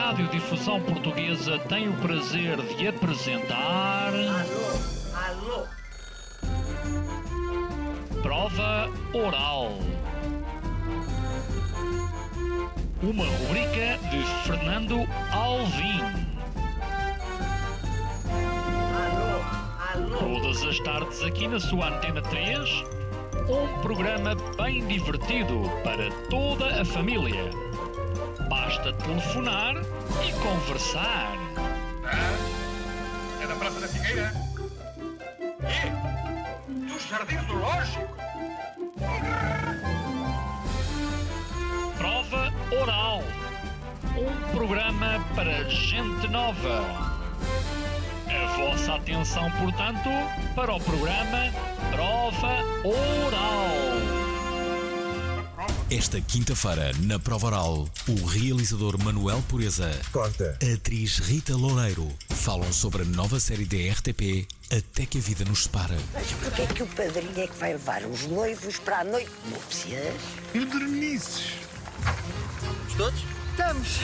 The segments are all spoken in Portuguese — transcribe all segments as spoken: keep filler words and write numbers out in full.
Radiodifusão Portuguesa tem o prazer de apresentar... Alô, alô. Prova Oral. Uma rubrica de Fernando Alvim. Alô, alô. Todas as tardes aqui na sua Antena três, um programa bem divertido para toda a família. Basta telefonar e conversar. Ah, é da Praça da Figueira? E? Dos Jardins do Lógico? Prova Oral. Um programa para gente nova. A vossa atenção, portanto, para o programa Prova Oral. Esta quinta-feira, na Prova Oral, o realizador Manuel Pureza, Conta. a atriz Rita Loureiro falam sobre a nova série da R T P Até que a Vida nos Separa. Mas porquê é que o padrinho é que vai levar os noivos para a noite de núpcias? Modernices. Todos? Estamos.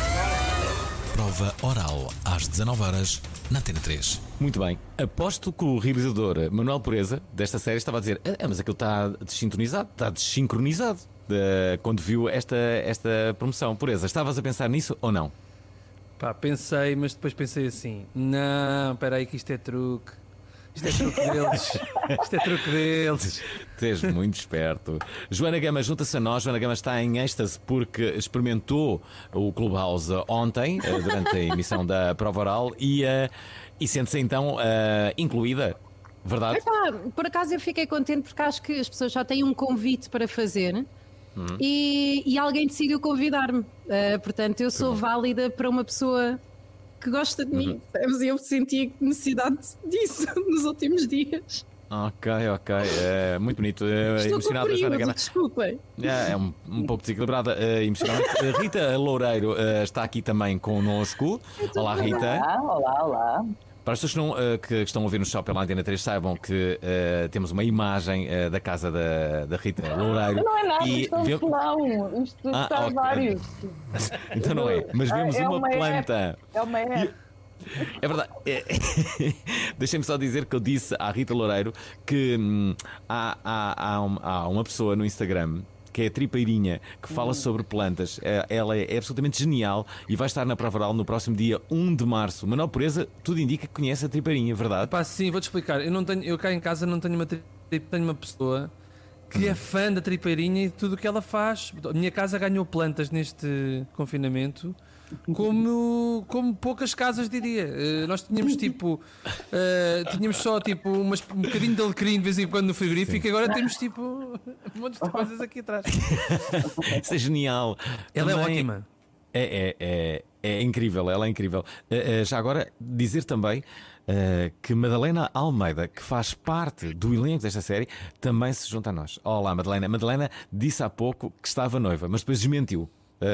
Prova Oral, às dezanove horas, na Antena três. Muito bem. Aposto que o realizador Manuel Pureza, desta série, estava a dizer ah, mas aquilo está desintonizado, está desincronizado, de, quando viu esta, esta promoção. Pureza, estavas a pensar nisso ou não? Pá, pensei, mas depois pensei assim: não, espera aí que isto é truque. Isto é truque deles. Isto é truque deles. Tu és muito esperto. Joana Gama junta-se a nós. Joana Gama está em êxtase porque experimentou o Clubhouse ontem, durante a emissão da Prova Oral, e, uh, e sente-se então uh, incluída. Verdade? Epá, por acaso eu fiquei contente porque acho que as pessoas já têm um convite para fazer. Hum. E, e alguém decidiu convidar-me. Uh, portanto, eu sou válida para uma pessoa que gosta de mim, uhum. E eu senti necessidade disso nos últimos dias. Ok, ok, é muito bonito. É, Estou emocionada, Joana Gama. Desculpem. É, é um, um pouco desequilibrada, é, emocionalmente. Rita Loureiro é, está aqui também connosco. Olá, Rita. Olá, olá, olá. Para as pessoas que, não, uh, que estão a ouvir no show pela Antena três, saibam que uh, temos uma imagem uh, da casa da, da Rita Loureiro. Não é nada, e isto é um vê... pelão. Isto ah, está okay. vários. Então não é, mas vemos é uma, uma planta. App. É uma app. É verdade. É... Deixem-me só dizer que eu disse à Rita Loureiro que hum, há, há, há, um, há uma pessoa no Instagram que é a Tripeirinha, que fala sobre plantas. Ela é absolutamente genial e vai estar na Prova Oral no próximo dia um de março. Manuel Pureza, tudo indica que conhece a Tripeirinha, verdade? Pá, sim, vou-te explicar. Eu, não tenho, eu cá em casa não tenho uma, tenho uma pessoa que é fã da Tripeirinha e de tudo o que ela faz. A minha casa ganhou plantas neste confinamento como, como poucas casas, diria. Uh, nós tínhamos tipo uh, tínhamos só tipo umas, um bocadinho de alecrim de vez em quando no frigorífico. Sim. E agora temos tipo um monte de coisas aqui atrás. Isso é genial. Ela também é ótima. É, é, é, é incrível, ela é incrível. Uh, uh, já agora dizer também uh, que Madalena Almeida, que faz parte do elenco desta série, também se junta a nós. Olá, Madalena. Madalena disse há pouco que estava noiva, mas depois desmentiu.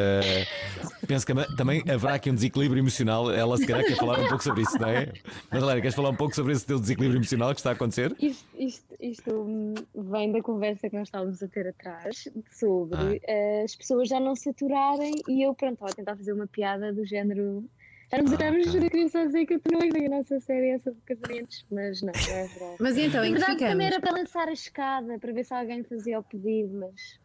Uh, penso que também haverá aqui um desequilíbrio emocional. Ela se calhar quer falar um pouco sobre isso, não é? Madalena, queres falar um pouco sobre esse teu desequilíbrio emocional que está a acontecer? Isto, isto, isto vem da conversa que nós estávamos a ter atrás sobre ah. as pessoas já não se aturarem e eu, pronto, estava a tentar fazer uma piada do género. Já nos aturamos, ah, eu queria só dizer que eu não ia a nossa série é sobre casamentos, mas não, não é verdade. Mas então, em que verdade, ficamos? também era para lançar a escada para ver se alguém fazia o pedido, mas.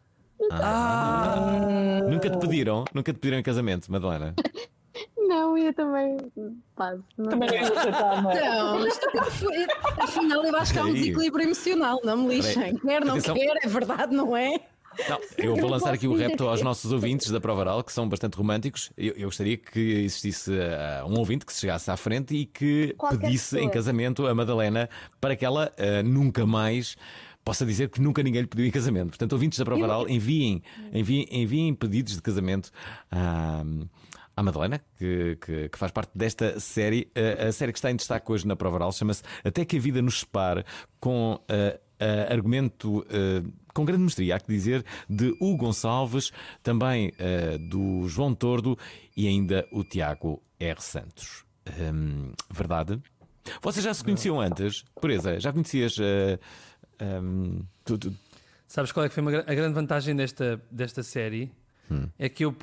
Ah, ah. Nunca te pediram? Nunca te pediram em casamento, Madalena? Não, eu também passo. Não também não ia aceitar, não é? Não, mas afinal eu acho que há um desequilíbrio emocional, não me lixem. Quer, não Atenção. quer, é verdade, não é? Não, eu vou lançar aqui o repto aos nossos ouvintes da Prova Oral, que são bastante românticos. Eu, eu gostaria que existisse uh, um ouvinte que se chegasse à frente e que Qualquer pedisse pessoa. em casamento a Madalena para que ela uh, nunca mais possa dizer que nunca ninguém lhe pediu em casamento. Portanto, ouvintes da Prova Oral, enviem, enviem, enviem pedidos de casamento à, à Madalena, que, que, que faz parte desta série. A, a série que está em destaque hoje na Prova Oral chama-se Até que a Vida nos Separe, com uh, uh, argumento uh, com grande mestria, há que dizer, de Hugo Gonçalves, também uh, do João Tordo e ainda o Tiago R. Santos. Um, verdade? Vocês já se conheciam antes? Pureza, já conhecias... Uh, Um, tu, tu... Sabes qual é que foi uma, a grande vantagem desta, desta série? Hum. É que eu pude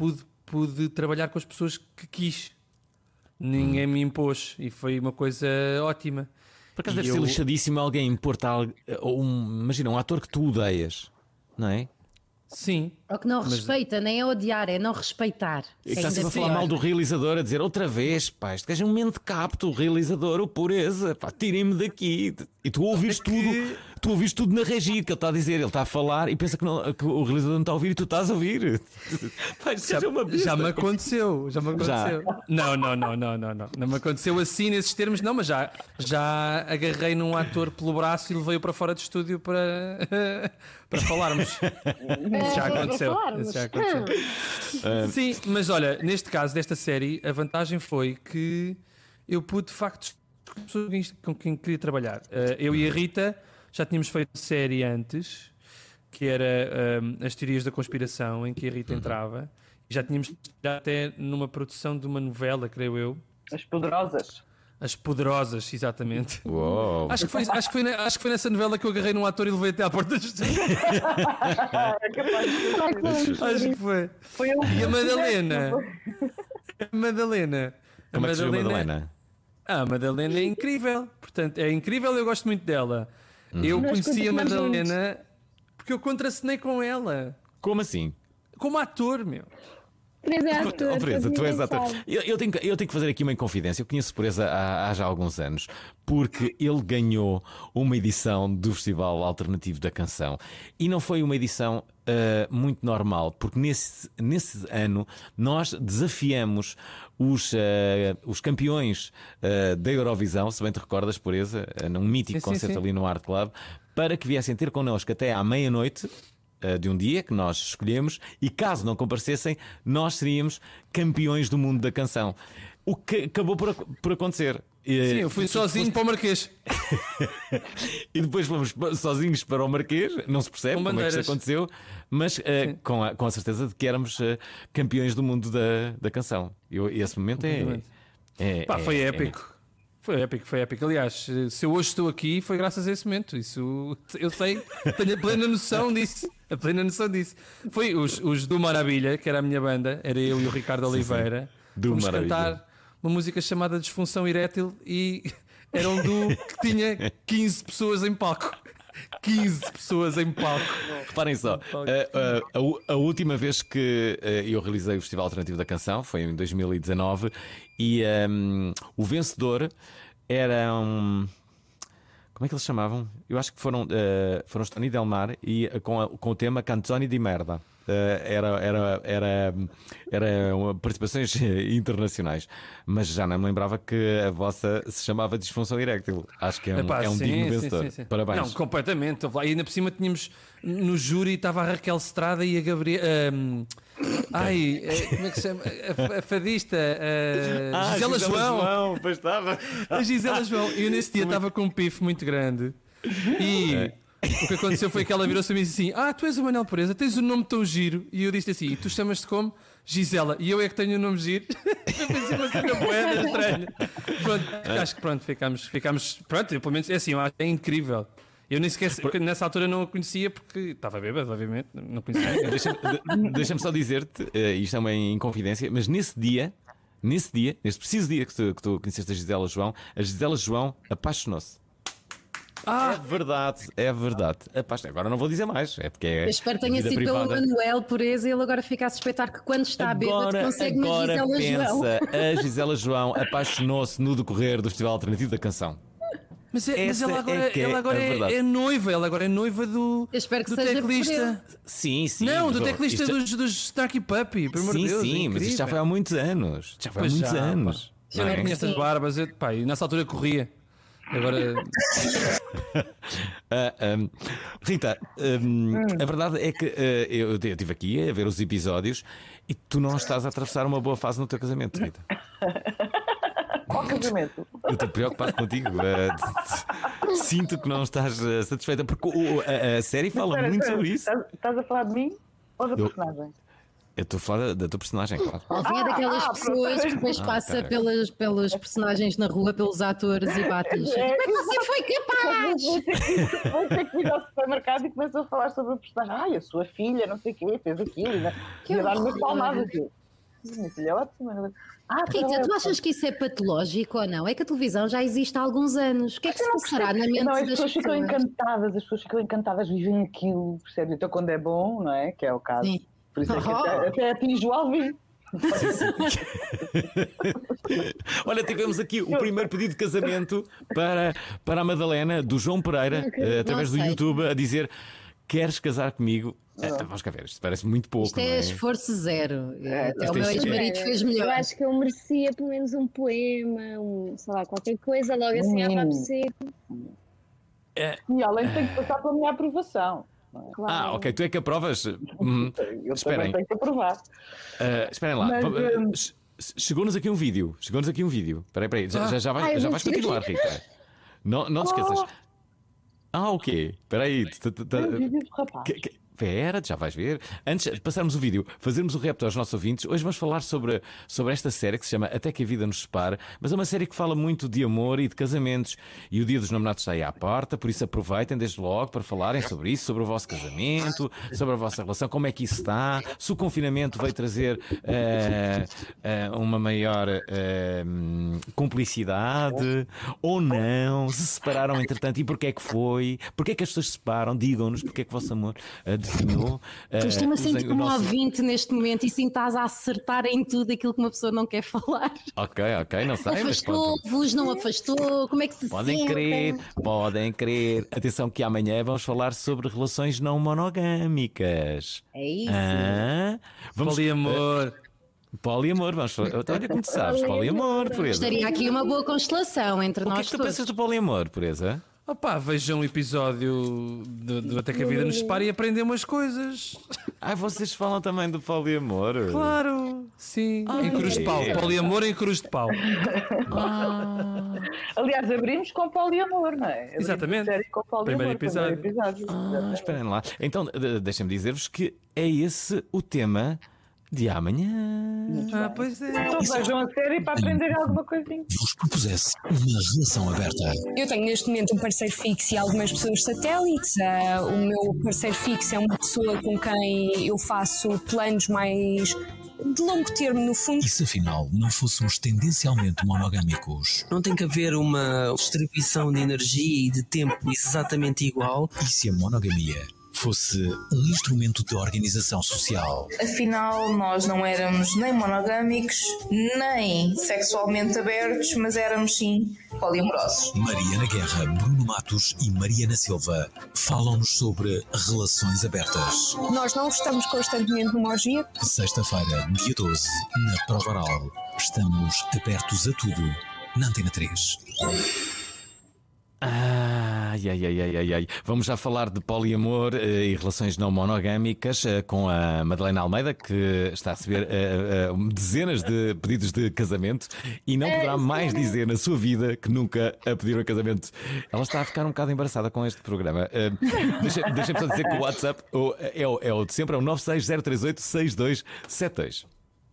pude trabalhar com as pessoas que quis. Ninguém me impôs e foi uma coisa ótima. Por acaso E deve eu- ser lixadíssimo alguém impor-te algo, ou um, imagina, um ator que tu odeias, não é? Sim. Ou que não Mas- respeita, nem é odiar, é não respeitar. E que está Ainda sempre a falar pior. mal do realizador, a dizer outra vez, pá, este gajo é um mente capto, o realizador, o pureza, pá, tirem-me daqui. E tu ouviste tudo, tu ouviste tudo na regi, que ele está a dizer, ele está a falar e pensa que, não- que o realizador não está a ouvir e tu estás a ouvir. Pá, isto Já, é uma besta. já me aconteceu, já me Já? aconteceu. Não, não, não, não, não, não. Não me aconteceu assim nesses termos, não, mas já, já agarrei num ator pelo braço e levei-o para fora de estúdio para, para falarmos. Isso já para aconteceu. falarmos. Isso já aconteceu. Sim, mas olha, neste caso desta série, a vantagem foi que eu pude de facto com pessoas com quem queria trabalhar. Eh, eu e a Rita já tínhamos feito série antes, que era eh, as teorias da conspiração, em que a Rita entrava. E já tínhamos já até numa produção de uma novela, creio eu. As poderosas. As Poderosas, exatamente. Uou. Acho que, foi, acho, que foi, ne- acho que foi nessa novela que eu agarrei num ator e levei até à porta do estúdio. É capaz de ser. Claro que vamos Acho que foi. Foi eu E a Madalena? A Madalena. A Como é que se chama a Madalena? Ah, a Madalena é incrível. Portanto, é incrível, eu gosto muito dela. Eu Nós conheci a continuamos Madalena porque eu contracenei com ela. Como assim? Como ator, meu. Teresa é ator, Oh, Teresa, mas tu és ninguém ator. sabe. Eu, eu, tenho, que- eu tenho que fazer aqui uma inconfidência. Eu conheço Pureza há, há já alguns anos, porque ele ganhou uma edição do Festival Alternativo da Canção. E não foi uma edição ah, muito normal, porque nesse, nesse ano nós desafiamos os, ah, os campeões ah, da Eurovisão, se bem te recordas, Pureza, ah, num mítico Sim, sim, concerto sim. ali no Art Club, para que viessem ter connosco até à meia-noite. Uh, de um dia que nós escolhemos, e caso não comparecessem, nós seríamos campeões do mundo da canção. O que acabou por, ac- por acontecer. E, Sim, eu fui sozinho para o Marquês. e depois fomos pa- sozinhos para o Marquês, não se percebe Com como é que isso bandeiras. aconteceu, mas uh, com, a, com a certeza de que éramos uh, campeões do mundo da, da canção. Eu, esse momento é. Completamente. é- Pá, é- foi é- épico. Foi épico, foi épico. Aliás, se eu hoje estou aqui, foi graças a esse momento. Isso eu sei, tenho a plena noção disso. A plena noção disso. Foi os, os do Maravilha, que era a minha banda, era eu e o Ricardo Oliveira. Do Fomos Maravilha. cantar uma música chamada Disfunção Erétil e era um duo que tinha quinze pessoas em palco. quinze pessoas em palco. Reparem só, a, a- a u- a última vez que eh, eu realizei o Festival Alternativo da Canção foi em dois mil e dezanove e ehm, o vencedor era um. Como é que eles chamavam? Eu acho que foram, eh, foram os Tony Del Mar e eh, com, a- com o tema Canzoni di Merda. Eh, era, era, era, era uma- participações eh, internacionais, mas já não me lembrava que a vossa se chamava Disfunção Eréctil. Acho que é um, Epá, é um sim, digno sim, vencedor. sim, sim. Parabéns. Não, completamente. E ainda por cima tínhamos no júri estava a Raquel Estrada e a Gabriela. ahm, ai, eh, como é que se chama? A, a fadista. a Ah, Gisela, João. pois estava. A Gisela João. E eu nesse dia estava com um pife muito grande. E É. o que aconteceu foi que ela virou-se a mim e disse assim: Ah, tu és o Manel Pureza, tens um nome tão giro. E eu disse assim: E tu chamas-te como? Gisela. E eu é que tenho o nome giro. Eu pensei uma cena boeda estranha. Pronto, acho que pronto, ficámos, ficámos. Pronto, eu, pelo menos é assim, eu acho que é incrível. Eu nem sequer, nessa altura não a conhecia porque estava bêbado, obviamente, não conhecia. Deixa-me de- deixa-me só dizer-te, eh, isto é uma inconfidência, mas nesse dia, nesse dia, nesse preciso dia que tu, que tu conheceste a Gisela João, a Gisela João apaixonou-se. Ah, É verdade, é verdade. Apaixon- Agora não vou dizer mais, é porque é. Eu espero que tenha vida sido pelo privada. Manuel Pureza e ele agora fica a suspeitar que quando está bêbado Agora, consegue uma agora Gisela João. pensa, a Gisela João apaixonou-se no decorrer do Festival Alternativo da Canção. mas, é, mas Essa ela agora, é que é ela agora a é, verdade. é noiva, ela agora é noiva do, Eu espero que do seja teclista. Sim, sim. Não, mas, do oh, teclista isto já- dos, dos Starkey Puppy, pelo amor Sim, de Deus. sim, é mas isto já foi há muitos anos. Já foi há Pois muitos já, anos. Já não é? não tinha estas barbas, eu, pá, e nessa altura corria. Agora, Ah, um, Rita, um, a verdade é que uh, eu eu estive aqui a ver os episódios e tu não estás a atravessar uma boa fase no teu casamento, Rita. Qual casamento? Eu estou preocupado contigo. Uh, sinto que não estás uh, satisfeita porque o- a, a série fala Espera, muito espera, sobre isso. Estás, estás a falar de mim ou da Eu- personagem? Eu estou a falar da, da tua personagem, claro. Alguém é daquelas Ah, pessoas que depois Ah, passa ok. pelas, pelos personagens na rua, pelos atores e bate-lhes. É, Como é que você foi capaz? Vou ter que- vou ter que ir ao supermercado e começam a falar sobre o personagem. Ai, a sua filha, não sei o quê, fez aquilo. E Que a dar umas horror. palmadas. Eu, Minha filha é ótima. Ah, Rita, tu achas que isso é patológico ou não? É que a televisão já existe há alguns anos. O que é que se passará na mente não, as das pessoas ficam pessoas? encantadas, as pessoas ficam encantadas, vivem aquilo, percebe? Então quando é bom, não é? Que é o caso. Sim. Por isso é que Oh. até, até atinge o Alvin. Olha, tivemos aqui o primeiro pedido de casamento para, para a Madalena, do João Pereira, eh, através Não do sei. YouTube, a dizer: queres casar comigo? Eh, vamos cá ver, isto parece muito pouco. Isto não é é? esforço zero. Até isto o meu é- ex-marido fez Eu melhor. acho que eu merecia pelo menos um poema, um, sei lá, qualquer coisa, logo assim à Hum. papo seco. E além tem que passar pela minha aprovação. Claro. Ah, ok, tu é que aprovas? Hum, Eu esperem, também tenho que aprovar. eh, esperem lá. Mas, Vamos- hum, che- Chegou-nos aqui um vídeo. Chegou-nos aqui um vídeo. Espera aí, espera aí. Já, já, já vais, Ai, já vou vais tirar continuar, aqui. Rita. Não, não te esqueças. Ah, o quê? Espera aí. tu- tu- tu- Tem um vídeo do rapaz. Que- que- Espera, já vais ver. Antes de passarmos o vídeo, fazermos o repto aos nossos ouvintes, hoje vamos falar sobre, sobre esta série que se chama Até que a Vida nos Separe, mas é uma série que fala muito de amor e de casamentos. E o Dia dos Namorados está aí à porta, por isso aproveitem desde logo para falarem sobre isso, sobre o vosso casamento, sobre a vossa relação, como é que isso está, se o confinamento veio trazer eh, eh, uma maior eh, cumplicidade ou não, se separaram entretanto e porquê é que foi, porquê é que as pessoas se separam, digam-nos porque é que o vosso amor eh, definhou. eh, Tu estou-me a usem sentir o como um nosso- ouvinte neste momento e sim estás a acertar em tudo aquilo que uma pessoa não quer falar. Ok, ok, não sei, mas pode- Afastou-vos, não afastou, como é que se podem sentem? crer, podem crer. Atenção que amanhã vamos falar sobre relações não monogâmicas. É isso. Ah, vamos, Poliamor. eh, poliamor, vamos falar. Olha como tu sabes, poliamor, pureza. Estaria aqui uma boa constelação entre O que é nós que tu todos. pensas do poliamor, pureza? Opá, vejam um episódio de, de Até que a Vida nos Separe e aprendem umas coisas. Ah, vocês falam também do poliamor? Claro, sim. Ah, em cruz de pau. é. Poliamor em cruz de pau. Aliás, abrimos com poliamor, não é? Abrimos Exatamente. a série com poliamor, Primeiro episódio. primeiro episódio. Ah, Exatamente. esperem lá. Então, de- deixem-me dizer-vos que é esse o tema de amanhã. Ah, pois é. Então vejam a série para aprender alguma coisinha. Vos propusesse uma relação aberta. Eu tenho neste momento um parceiro fixo e algumas pessoas satélites. Ah, o meu parceiro fixo é uma pessoa com quem eu faço planos mais de longo termo, no fundo. E se afinal não fôssemos tendencialmente monogâmicos? Não tem que haver uma distribuição de energia e de tempo exatamente igual. E se a monogamia fosse um instrumento de organização social? Afinal, nós não éramos nem monogâmicos, nem sexualmente abertos, mas éramos sim poliamorosos. Mariana Guerra, Bruno Matos e Mariana Silva falam-nos sobre relações abertas. Nós não estamos constantemente numa orgia. Sexta-feira, dia doze, na Prova Oral. Estamos abertos a tudo. Na Antena três. Ai, ai, ai, ai, ai, ai. Vamos já falar de poliamor eh, e relações não monogâmicas eh, com a Madalena Almeida, que está a receber eh, eh, dezenas de pedidos de casamento e não poderá mais dizer na sua vida que nunca a pediram a casamento. Ela está a ficar um bocado embaraçada com este programa. Eh, deixa- Deixa-me só dizer que o WhatsApp o- é, o, é o de sempre, é o nove seis zero três oito seis dois sete dois.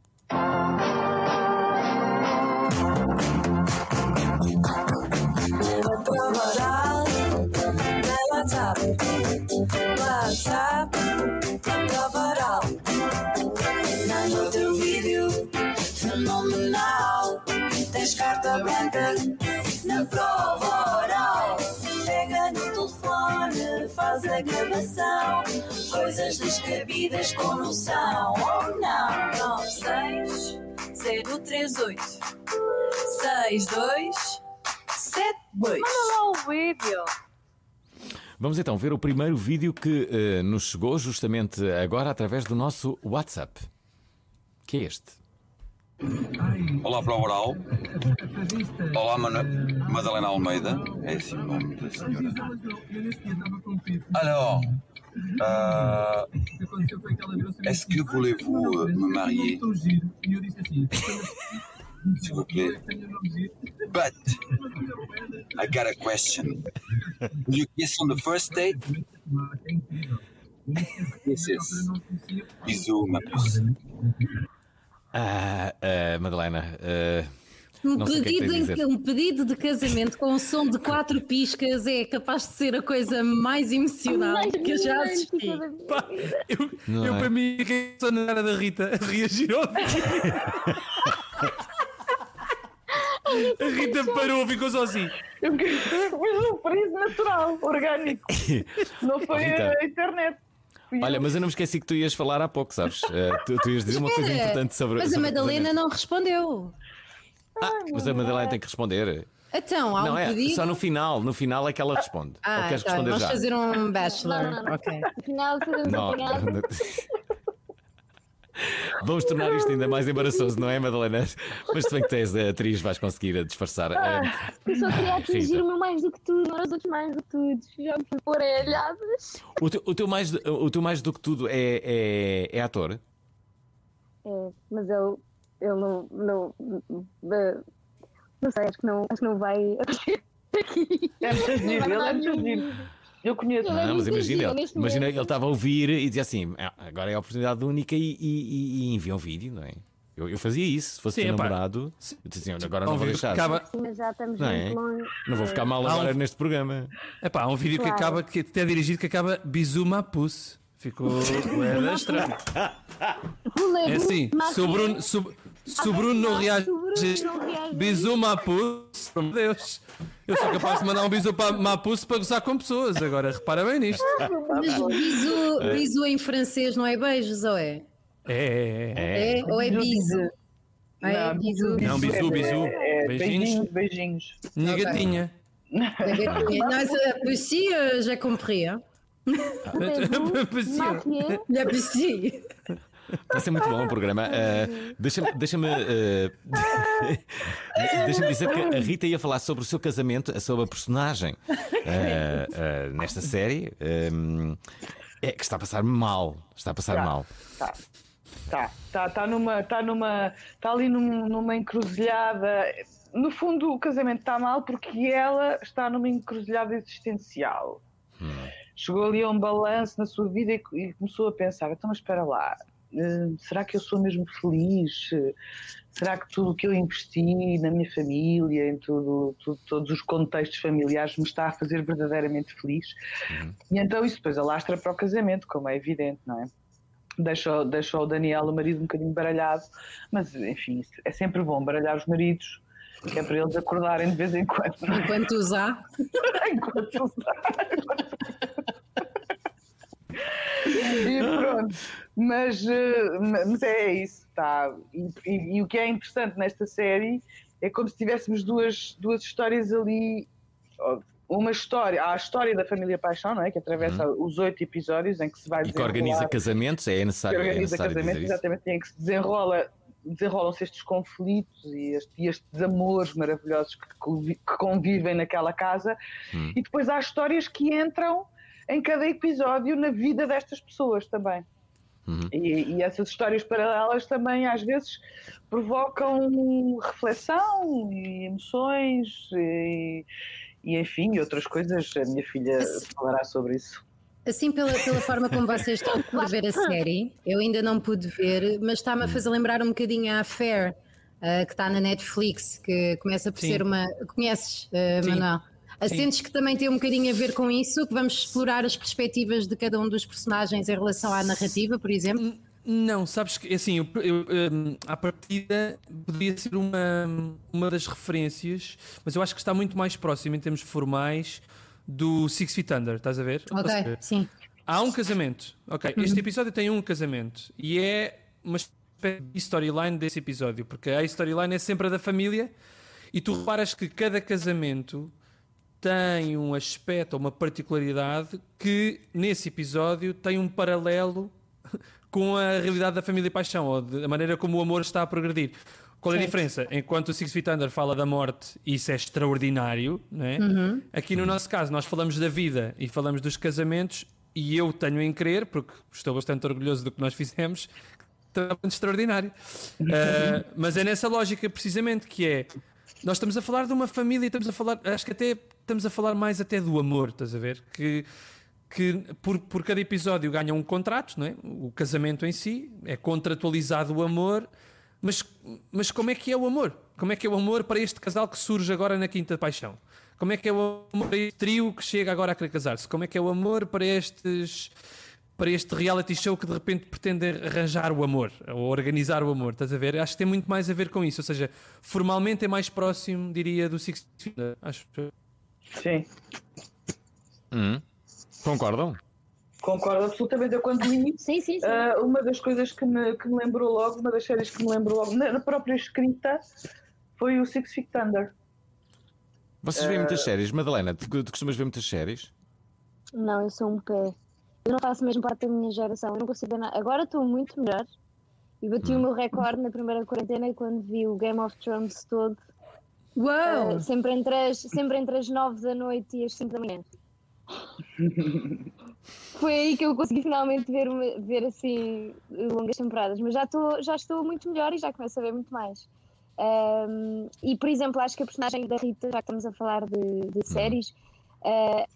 WhatsApp, Prova manda o teu vídeo fenomenal. Tens carta branca na prova oral. Pega no telefone, faz a gravação. Coisas descabidas com noção ou não. nove seis zero três oito seis dois sete dois. Manda lá o vídeo. Vamos então ver o primeiro vídeo que eh, nos chegou justamente agora através do nosso WhatsApp. Que é este? Olá, Prova Oral. Olá, Manu... Madalena Almeida. É esse o nome da senhora. Alors, euh, est-ce que voulez-vous me marier? S'il vous plaît. But, I got a question. Will you kiss on the first date? Kisses. Bisous, ma puce. Ah, ah, Madalena, ah, Um Não sei o que é que pedido, tens a em- dizer. um pedido de casamento com um som de quatro piscas é capaz de ser a coisa mais emocional Mais que eu já romântica assisti. da minha Pá, vida. eu, Não eu é? para mim, que sou na cara da Rita, reagir ao vídeo. A Rita parou, ficou só assim. Eu queria foi um freeze natural, orgânico. Não foi Rita. a internet. Fui Olha, eu. mas eu não me esqueci que tu ias falar há pouco, sabes? Eh, tu, tu ias dizer uma coisa Espera, importante sobre Mas a sobre o Madalena casamento. não respondeu. Ah, mas a Madalena tem que responder. Então, há Não um é, pedido. só no final. No final é que ela responde. Ou Ah, queres tá, responder vamos já? fazer um bachelor. Não, não, não. Ok. Afinal, fazemos Não, apanhado. não- Vamos tornar isto ainda mais embaraçoso, não é, Madalena? Mas se bem que tens a atriz, vais conseguir disfarçar. Eh, Eu só queria atingir Rita. o meu mais do que tudo, não os outros mais do que tudo. Já me fui pôr orelhadas. O teu, o teu mais, o teu mais do que tudo é, é, é ator? É, mas eu, eu não, não, não, não sei, acho que não, acho que não vai aparecer aqui. É muito Não giro, vai ele é dar muito nenhum. giro. Eu conheço. Ele é Não, mas muito imagina, giro ele, neste imagina momento. ele estava a ouvir e dizia assim: "Ah, agora é a oportunidade única e, e, e, e envia um vídeo, não é? Eu, eu fazia isso, se fosse Sim, teu epá. namorado, eu dizia assim: agora Há não um vou vídeo que deixar. acaba, Sim, mas já estamos Não é? muito longe. Não vou ficar mal Há um- agora neste programa. epá, há um vídeo que Claro. acaba, que até é dirigido, que acaba Bizuma Puss. Ficou bué estranho. É assim, se o Bruno, se, o- se o Bruno não reage, Bizuma Puss, por Deus. Eu sou capaz de mandar um bisu para Mapus para gozar com pessoas. Agora, repara bem nisto. Mas bisu, É. bisu em francês não é beijos, ou é? É, é, é. É? Ou é bisu? Ah, é Não, bisu. Não, bisu, bisu. É, é, Beijinhos. beijinhos, beijinhos. Minha Ok. gatinha. Non, Pussy, euh, j'ai compris. Hein? Pussy. La Pussy. Vai ser muito bom o programa. Uh, deixa-me deixa-me, uh, deixa-me dizer que a Rita ia falar sobre o seu casamento, sobre a personagem uh, uh, nesta série. Um, é que está a passar mal. Está a passar Tá. mal. Tá. Tá, tá, tá numa, tá numa, tá ali num- numa encruzilhada. No fundo, o casamento está mal porque ela está numa encruzilhada existencial. Chegou ali a um balanço na sua vida e, e começou a pensar: então, mas espera lá, eh, será que eu sou mesmo feliz? Eh, Será que tudo o que eu investi na minha família, em tudo, tudo- todos os contextos familiares, me está a fazer verdadeiramente feliz? E então isso depois alastra para o casamento, como é evidente, não é? Deixa, deixa o Daniel, o marido, um bocadinho baralhado, mas enfim, isso é sempre bom baralhar os maridos, que é para eles acordarem de vez em quando. não é? Enquanto usar. Enquanto usar. E pronto, mas, eh, mas é isso, tá? E, e- e o que é interessante nesta série é como se tivéssemos duas, duas histórias ali. ó, Uma história, há a história da família Paixão, não é? Que atravessa os oito episódios em que se vai E que organiza desenrolar- casamentos, é que necessário, é organiza necessário dizer casamentos, isso. exatamente, em que se desenrola, desenrolam-se estes conflitos e, este- e estes amores maravilhosos que, convi- que convivem naquela casa. Hum. E depois há histórias que entram em cada episódio na vida destas pessoas também. Uhum. E, e essas histórias paralelas também às vezes provocam reflexão e emoções e, e enfim, e outras coisas. A minha filha falará sobre isso. Assim, pela, pela forma como vocês estão a ver a série, eu ainda não pude ver, mas está-me a fazer lembrar um bocadinho a Affair, uh, que está na Netflix, que começa por Sim. ser uma. Conheces, uh, Sim. Manuel? Sim. Sentes que também tem um bocadinho a ver com isso, que vamos explorar as perspectivas de cada um dos personagens em relação à narrativa, por exemplo? Não, sabes que assim, eu, eu, hum, à partida poderia ser uma, uma das referências, mas eu acho que está muito mais próximo em termos formais do Six Feet Under, estás a ver? Ou Ok, seja, sim. há um casamento, ok, este episódio tem um casamento e é uma espécie de storyline desse episódio, porque a storyline é sempre a da família e tu reparas que cada casamento tem um aspecto ou uma particularidade que nesse episódio tem um paralelo com a realidade da família e paixão, ou da maneira como o amor está a progredir. Qual é a Certo. diferença? Enquanto o Six Feet Under fala da morte, isso é extraordinário, não é? Uhum. Aqui no nosso caso, nós falamos da vida e falamos dos casamentos, e eu tenho em crer, porque estou bastante orgulhoso do que nós fizemos, que está bastante extraordinário. Uh, mas é nessa lógica, precisamente, que é. Nós estamos a falar de uma família e estamos a falar, acho que até estamos a falar mais até do amor, estás a ver? Que, que por, por cada episódio ganha um contrato, não é? O casamento em si, é contratualizado o amor, Mas, mas como é que é o amor? Como é que é o amor para este casal que surge agora na Quinta Paixão? Como é que é o amor para este trio que chega agora a querer casar-se? Como é que é o amor para estes... para este reality show que de repente pretende arranjar o amor, ou organizar o amor, estás a ver? Acho que tem muito mais a ver com isso, ou seja, formalmente é mais próximo, diria, do Six Feet Under, acho. Sim. Hum. Concordam? Concordo absolutamente. Eu quando li, sim, sim, sim. Uh, uma das coisas que me, que me lembrou logo, uma das séries que me lembrou logo, na, na própria escrita, foi o Six Feet Under. Vocês veem Uh, muitas séries? Madalena, tu, tu costumas ver muitas séries? Não, eu sou um pé. Eu não faço mesmo parte da minha geração, eu não consigo ver nada. Agora estou muito melhor e bati hum. o meu recorde na primeira quarentena quando vi o Game of Thrones todo. Uau! Uh, sempre, entre as, sempre entre as nove da noite e as cinco da manhã. Foi aí que eu consegui finalmente ver, uma, ver assim longas temporadas, mas já estou, já estou muito melhor e já começo a ver muito mais. Um, e por exemplo, acho que a personagem da Rita, já que estamos a falar de, de séries, uh,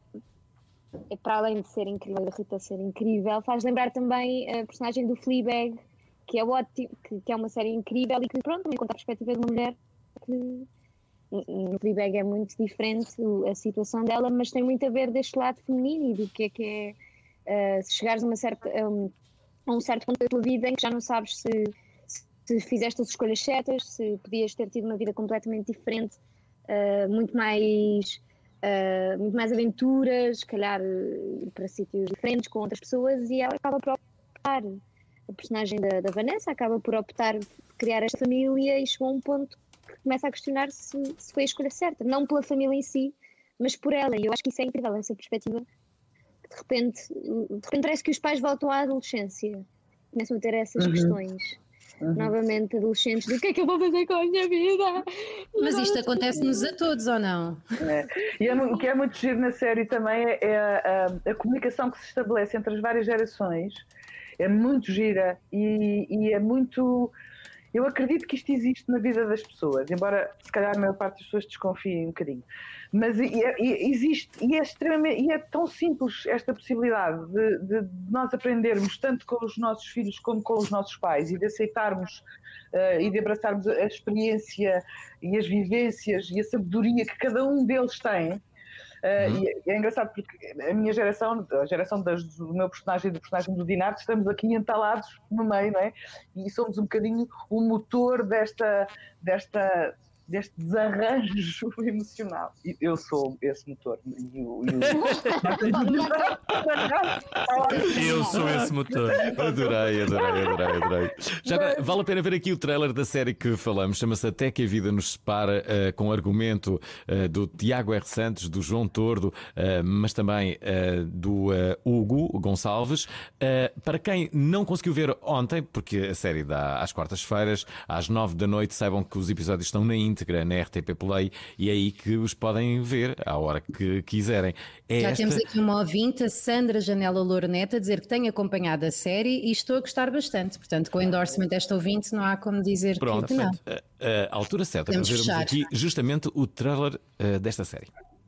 para além de ser incrível, a Rita ser incrível, faz lembrar também a personagem do Fleabag, que é ótimo, que, que é uma série incrível e que, pronto, também conta a perspectiva de uma mulher que no Fleabag é muito diferente a situação dela, mas tem muito a ver deste lado feminino e do que é que é uh, se chegares a, uma certa, um, a um certo ponto da tua vida em que já não sabes se, se fizeste as escolhas certas, se podias ter tido uma vida completamente diferente, uh, muito mais... Uh, muito mais aventuras, se calhar uh, para sítios diferentes com outras pessoas, e ela acaba por optar, a personagem da, da Vanessa acaba por optar por criar esta família e chegou a um ponto que começa a questionar se, se foi a escolha certa, não pela família em si, mas por ela, e eu acho que isso é incrível, essa perspectiva, que de repente, de repente parece que os pais voltam à adolescência, começam a ter essas uhum. questões. Uhum. Novamente adolescentes, do que é que eu vou fazer com a minha vida? Mas isto acontece-nos a todos, ou não? É. E é, o que é muito giro na série também é, é a, a, a comunicação que se estabelece entre as várias gerações, é muito gira e, e é muito... Eu acredito que isto existe na vida das pessoas, embora se calhar a maior parte das pessoas desconfiem um bocadinho. Mas e, e, existe, e é extremamente, e é tão simples esta possibilidade de, de, de nós aprendermos tanto com os nossos filhos como com os nossos pais e de aceitarmos uh, e de abraçarmos a experiência e as vivências e a sabedoria que cada um deles tem. Uh, uhum. E é engraçado porque a minha geração, a geração das, do meu personagem e do personagem do Dinarte, estamos aqui entalados no meio, não é? E somos um bocadinho o motor desta, desta, deste desarranjo emocional. E eu sou esse motor. E o, e o... eu sou esse motor. Adorei, adorei, adorei, adorei. Já agora, vale a pena ver aqui o trailer da série que falamos, chama-se Até que a Vida Nos Separa, uh, com argumento uh, do Tiago R. Santos, do João Tordo, uh, mas também uh, do uh, Hugo Gonçalves. Uh, para quem não conseguiu ver ontem, porque a série dá às quartas-feiras, às nove da noite, saibam que os episódios estão na íntegra na R T P Play e é aí que os podem ver à hora que quiserem. É Já esta... temos aqui uma ouvinte, a Sandra Janela Loureneta, a dizer que tem acompanhado a série e estou a gostar bastante. Portanto, com o endorsement desta ouvinte, não há como dizer Pronto, que não. A, a altura certa Podemos para vermos fechar. aqui justamente o trailer uh, desta série.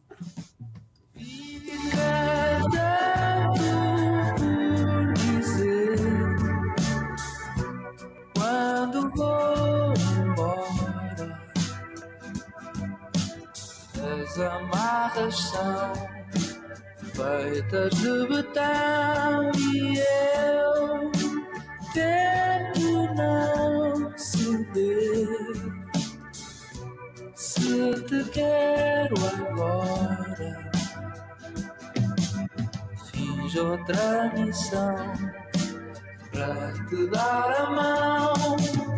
Quando vou embora, as amarras são feitas de betão e eu tento não ceder. Se te quero agora, fiz outra missão para te dar a mão.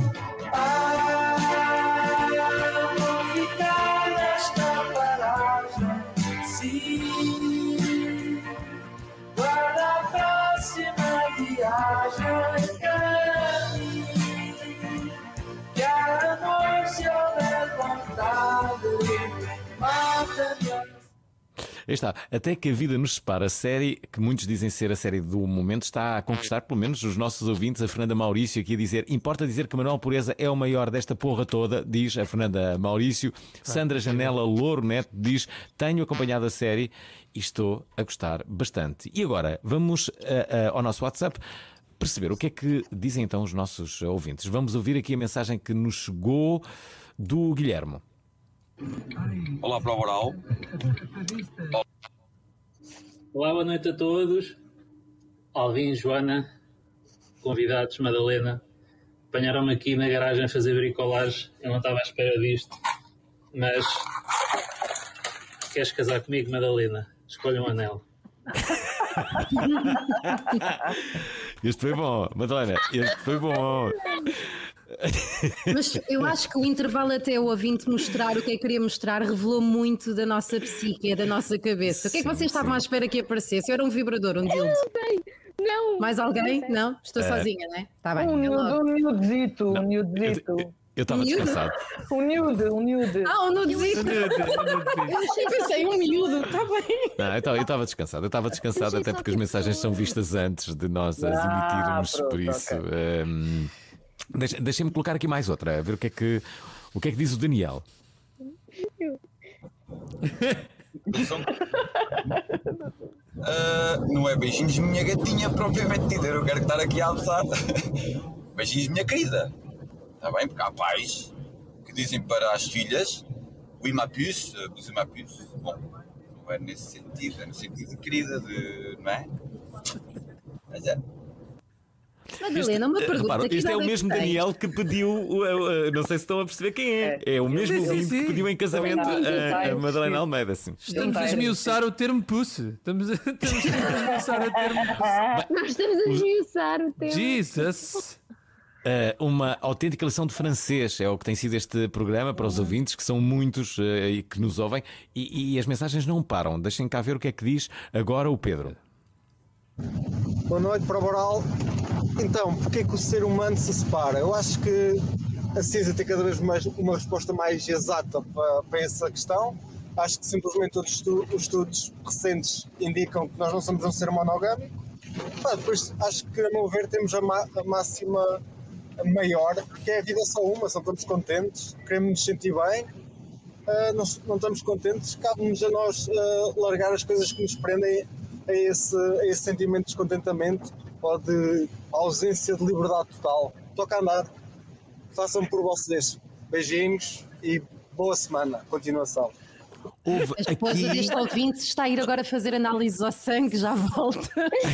Ah, vou ficar nesta paragem, sim. Guarda a próxima viagem para mim. Que a amor se houver vontade, mata-me. Aí está, Até que a Vida Nos Separa, a série que muitos dizem ser a série do momento, está a conquistar pelo menos os nossos ouvintes. A Fernanda Maurício aqui a dizer: importa dizer que Manuel Pureza é o maior desta porra toda, diz a Fernanda Maurício. Sandra Janela Louro Neto diz: tenho acompanhado a série e estou a gostar bastante. E agora, vamos uh, uh, ao nosso WhatsApp perceber o que é que dizem então os nossos ouvintes. Vamos ouvir aqui a mensagem que nos chegou do Guilherme. Olá, prova oral. Olá, boa noite a todos. Alvin, Joana, convidados, Madalena. Apanharam-me aqui na garagem a fazer bricolagem. Eu não estava à espera disto. Mas queres casar comigo, Madalena? Escolha um anel. Este foi bom, Madalena. Este foi bom. Mas eu acho que o intervalo até o ouvinte mostrar o que é que queria mostrar revelou muito da nossa psique, da nossa cabeça. O que é que vocês estavam à espera que aparecesse? Eu era um vibrador, um dildo. Não. Mais alguém? Não? Estou É. sozinha, não é? Está bem. Um é logo. nude, um nudezito, um nudezito. Eu estava Miúdo? descansado. Um nude, um nude. Ah, um nudezito. Eu pensei, um miúdo, está bem. Não, então, eu estava descansado. Eu estava descansado até porque as mensagens são vistas antes de nós as Ah, emitirmos. pronto, Por isso, ok. hum, deixa- deixem-me colocar aqui mais outra, a ver o que é que, o que, é que diz o Daniel. Ah, não é beijinhos, minha gatinha, propriamente dita. Eu não quero estar aqui a abusar. Beijinhos, minha querida. Está bem? Porque há pais que dizem para as filhas: oui, ma puce, vous ma puce. Bom, não é nesse sentido, é no sentido de querida, de. Não é? Mas é. Madalena, uma Eh, pergunta. repara, que este é o idade mesmo que tem? Daniel que pediu. o- o- o- não sei se estão a perceber quem é. É, o mesmo Sim, sim, ouvinte sim. que pediu em casamento Sim, sim, a, a sim. Madalena Almeida. Sim. Estamos a esmiuçar o termo pussy. Estamos a, estamos a esmiuçar o termo pussy. Nós estamos a esmiuçar o tema. Jesus! Uh, uma autêntica lição de francês é o que tem sido este programa para os ouvintes, que são muitos uh, e que nos ouvem, e, e as mensagens não param. Deixem cá ver o que é que diz agora o Pedro. Boa noite, prova oral. Então, porquê é que o ser humano se separa? Eu acho que a ciência tem cada vez mais uma resposta mais exata para, para essa questão. Acho que simplesmente todos os estu- os estudos recentes indicam que nós não somos um ser monogâmico. Pá, depois acho que, a meu ver, temos a, ma- a máxima maior, que é a vida só uma, só estamos contentes, queremos nos sentir bem, ah, não, não estamos contentes, cabe-nos a nós ah, largar as coisas que nos prendem a esse, a esse sentimento de descontentamento ou de ausência de liberdade total. Toca a andar, façam por vocês. Beijinhos e boa semana, continuação. Houve A esposa aqui. deste ouvinte está a ir agora fazer análises ao sangue, já volta.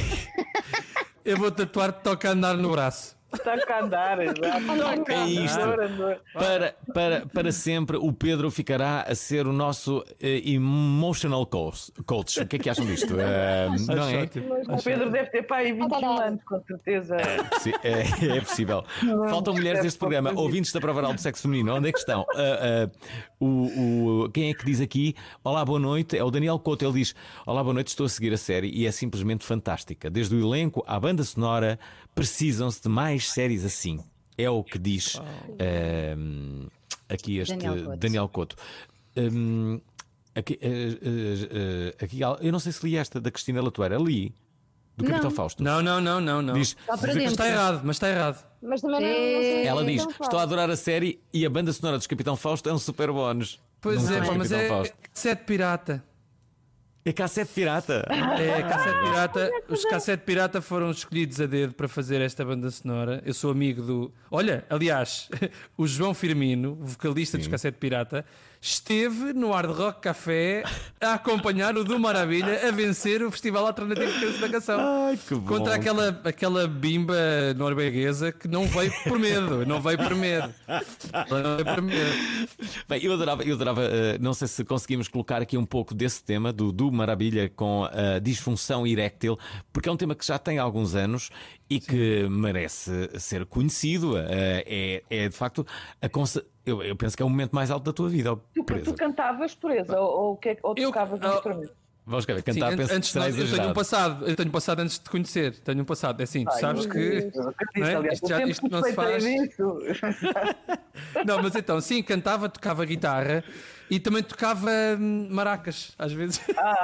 Eu vou tatuar Toca a Andar no braço. Toca a andar, exato. É isto. Para, para, para sempre o Pedro ficará a ser o nosso eh, emotional coach. coach. O que é que acham disto? Eh, não é? O Pedro deve ter pai vinte e um anos, com certeza. Sim, é, é possível. Faltam mulheres neste programa. Ouvintes da Prova Oral do Sexo Feminino, onde é que estão? Ah, ah, o, o, quem é que diz aqui? Olá, boa noite. É o Daniel Couto. Ele diz: olá, boa noite. Estou a seguir a série e é simplesmente fantástica. Desde o elenco à banda sonora, precisam-se de mais séries assim. É o que diz ah, aqui este Daniel Couto. Daniel Couto. Hum, aqui, ah, ah, ah, aqui, eu não sei se li esta da Cristina Latoeira. Li. Do Não. Capitão Fausto. Não, não, não, não, não. Diz- Está para Mas dentro. está errado, mas está errado. Mas também não, não É. sei Ela diz: então faz. estou a adorar a série e a banda sonora dos Capitão Fausto é um super bónus. Pois Não é, temos pá, mas Capitão é Fausto. cassete pirata. É cassete pirata. É, cassete pirata. Os cassete pirata foram escolhidos a dedo para fazer esta banda sonora. Eu sou amigo do. Olha, aliás, o João Firmino, vocalista dos cassete pirata, esteve no Hard Rock Café a acompanhar o do Maravilha a vencer o Festival Alternativo de Canção da Canção. Ai, que bom. Contra aquela, aquela bimba norueguesa que não veio por medo. Não veio por medo. Ela não veio por medo. Bem, eu adorava, eu adorava eh, não sei se conseguimos colocar aqui um pouco desse tema do, do Maravilha com a disfunção eréctil, porque é um tema que já tem alguns anos e que merece ser conhecido. Eh, é, é de facto a conce... eu, eu penso que é o momento mais alto da tua vida, ó, Tu, Teresa. tu cantavas, Teresa, ou, ou, que é- ou Eu- tocavas oh, instrumento? Vamos cá ver, Sim, cantar, an- penso antes que será de, eu tenho um exagerado. passado, eu tenho um passado antes de te conhecer. Tenho um passado, é assim, tu Ai, sabes meu que. Deus, eu acredito, não é? aliás, Isto, eu já- sempre isto não se faz. suspeitei disso. Não, mas então, sim, cantava, tocava guitarra e também tocava hum, maracas, às vezes.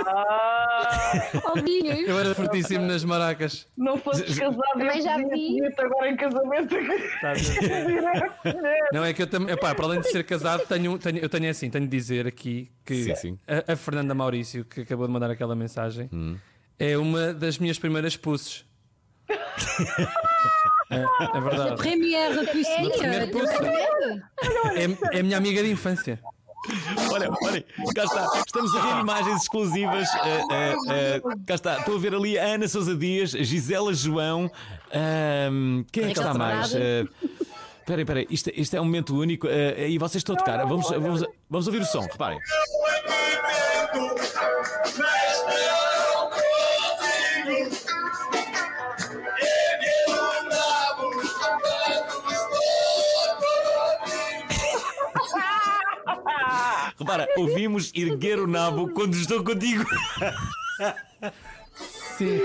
Ah, Alvinho, Eu era fortíssimo nas maracas. não fosses casado, Também eu já podia vi. pedir-te agora em casamento. Tá a ver? Não, é que eu também, epá, para além de ser casado, tenho, tenho, eu tenho assim, tenho de dizer aqui que Sim, sim. A, a Fernanda Maurício, que acabou de mandar aquela mensagem, é uma das minhas primeiras pusses. É, é verdade. Première Na primeira poça. É, é a minha amiga de infância. Olha, olha, cá está, estamos a ver imagens exclusivas. Uh, uh, uh, cá está, estou a ver ali a Ana Sousa Dias, a Gisela João. Um, quem é que está mais? Uh, Espera aí, espera aí, isto, isto é um momento único. Uh, e vocês estão a tocar. Vamos, vamos, vamos ouvir o som, reparem. Repara, ouvimos erguer o nabo quando estou contigo. Sim.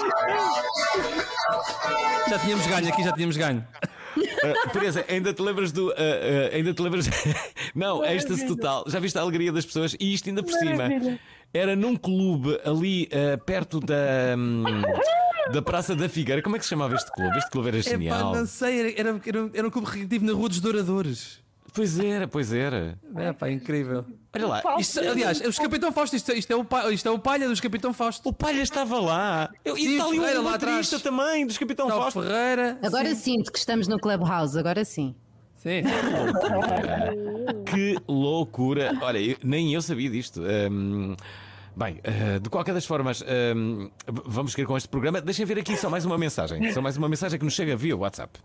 Já tínhamos ganho, aqui já tínhamos ganho. Uh, Teresa, ainda te lembras do. Uh, uh, ainda te lembras. Não, êxtase total. Já viste a alegria das pessoas? E isto ainda por cima. Era num clube ali uh, perto da. Um, da Praça da Figueira. Como é que se chamava este clube? Este clube era genial. Epá, não sei, era, era, era um clube recreativo na Rua dos Douradores. Pois era, pois era. É pá, incrível. Olha lá. Isto, aliás, os Capitão Fausto, isto, isto, é o, pa- isto é o palha dos Capitão Fausto. O palha estava lá. Eu, e está ali Ferreira um lá atrás baterista também dos Capitão Está o Fausto. Ferreira. Agora sim. sinto que estamos no Clubhouse, agora sim. Sim. Que loucura. Olha, eu- nem eu sabia disto. Hum, bem, uh, de qualquer das formas, hum, vamos seguir com este programa. Deixem ver aqui só mais uma mensagem. Só mais uma mensagem que nos chega via WhatsApp.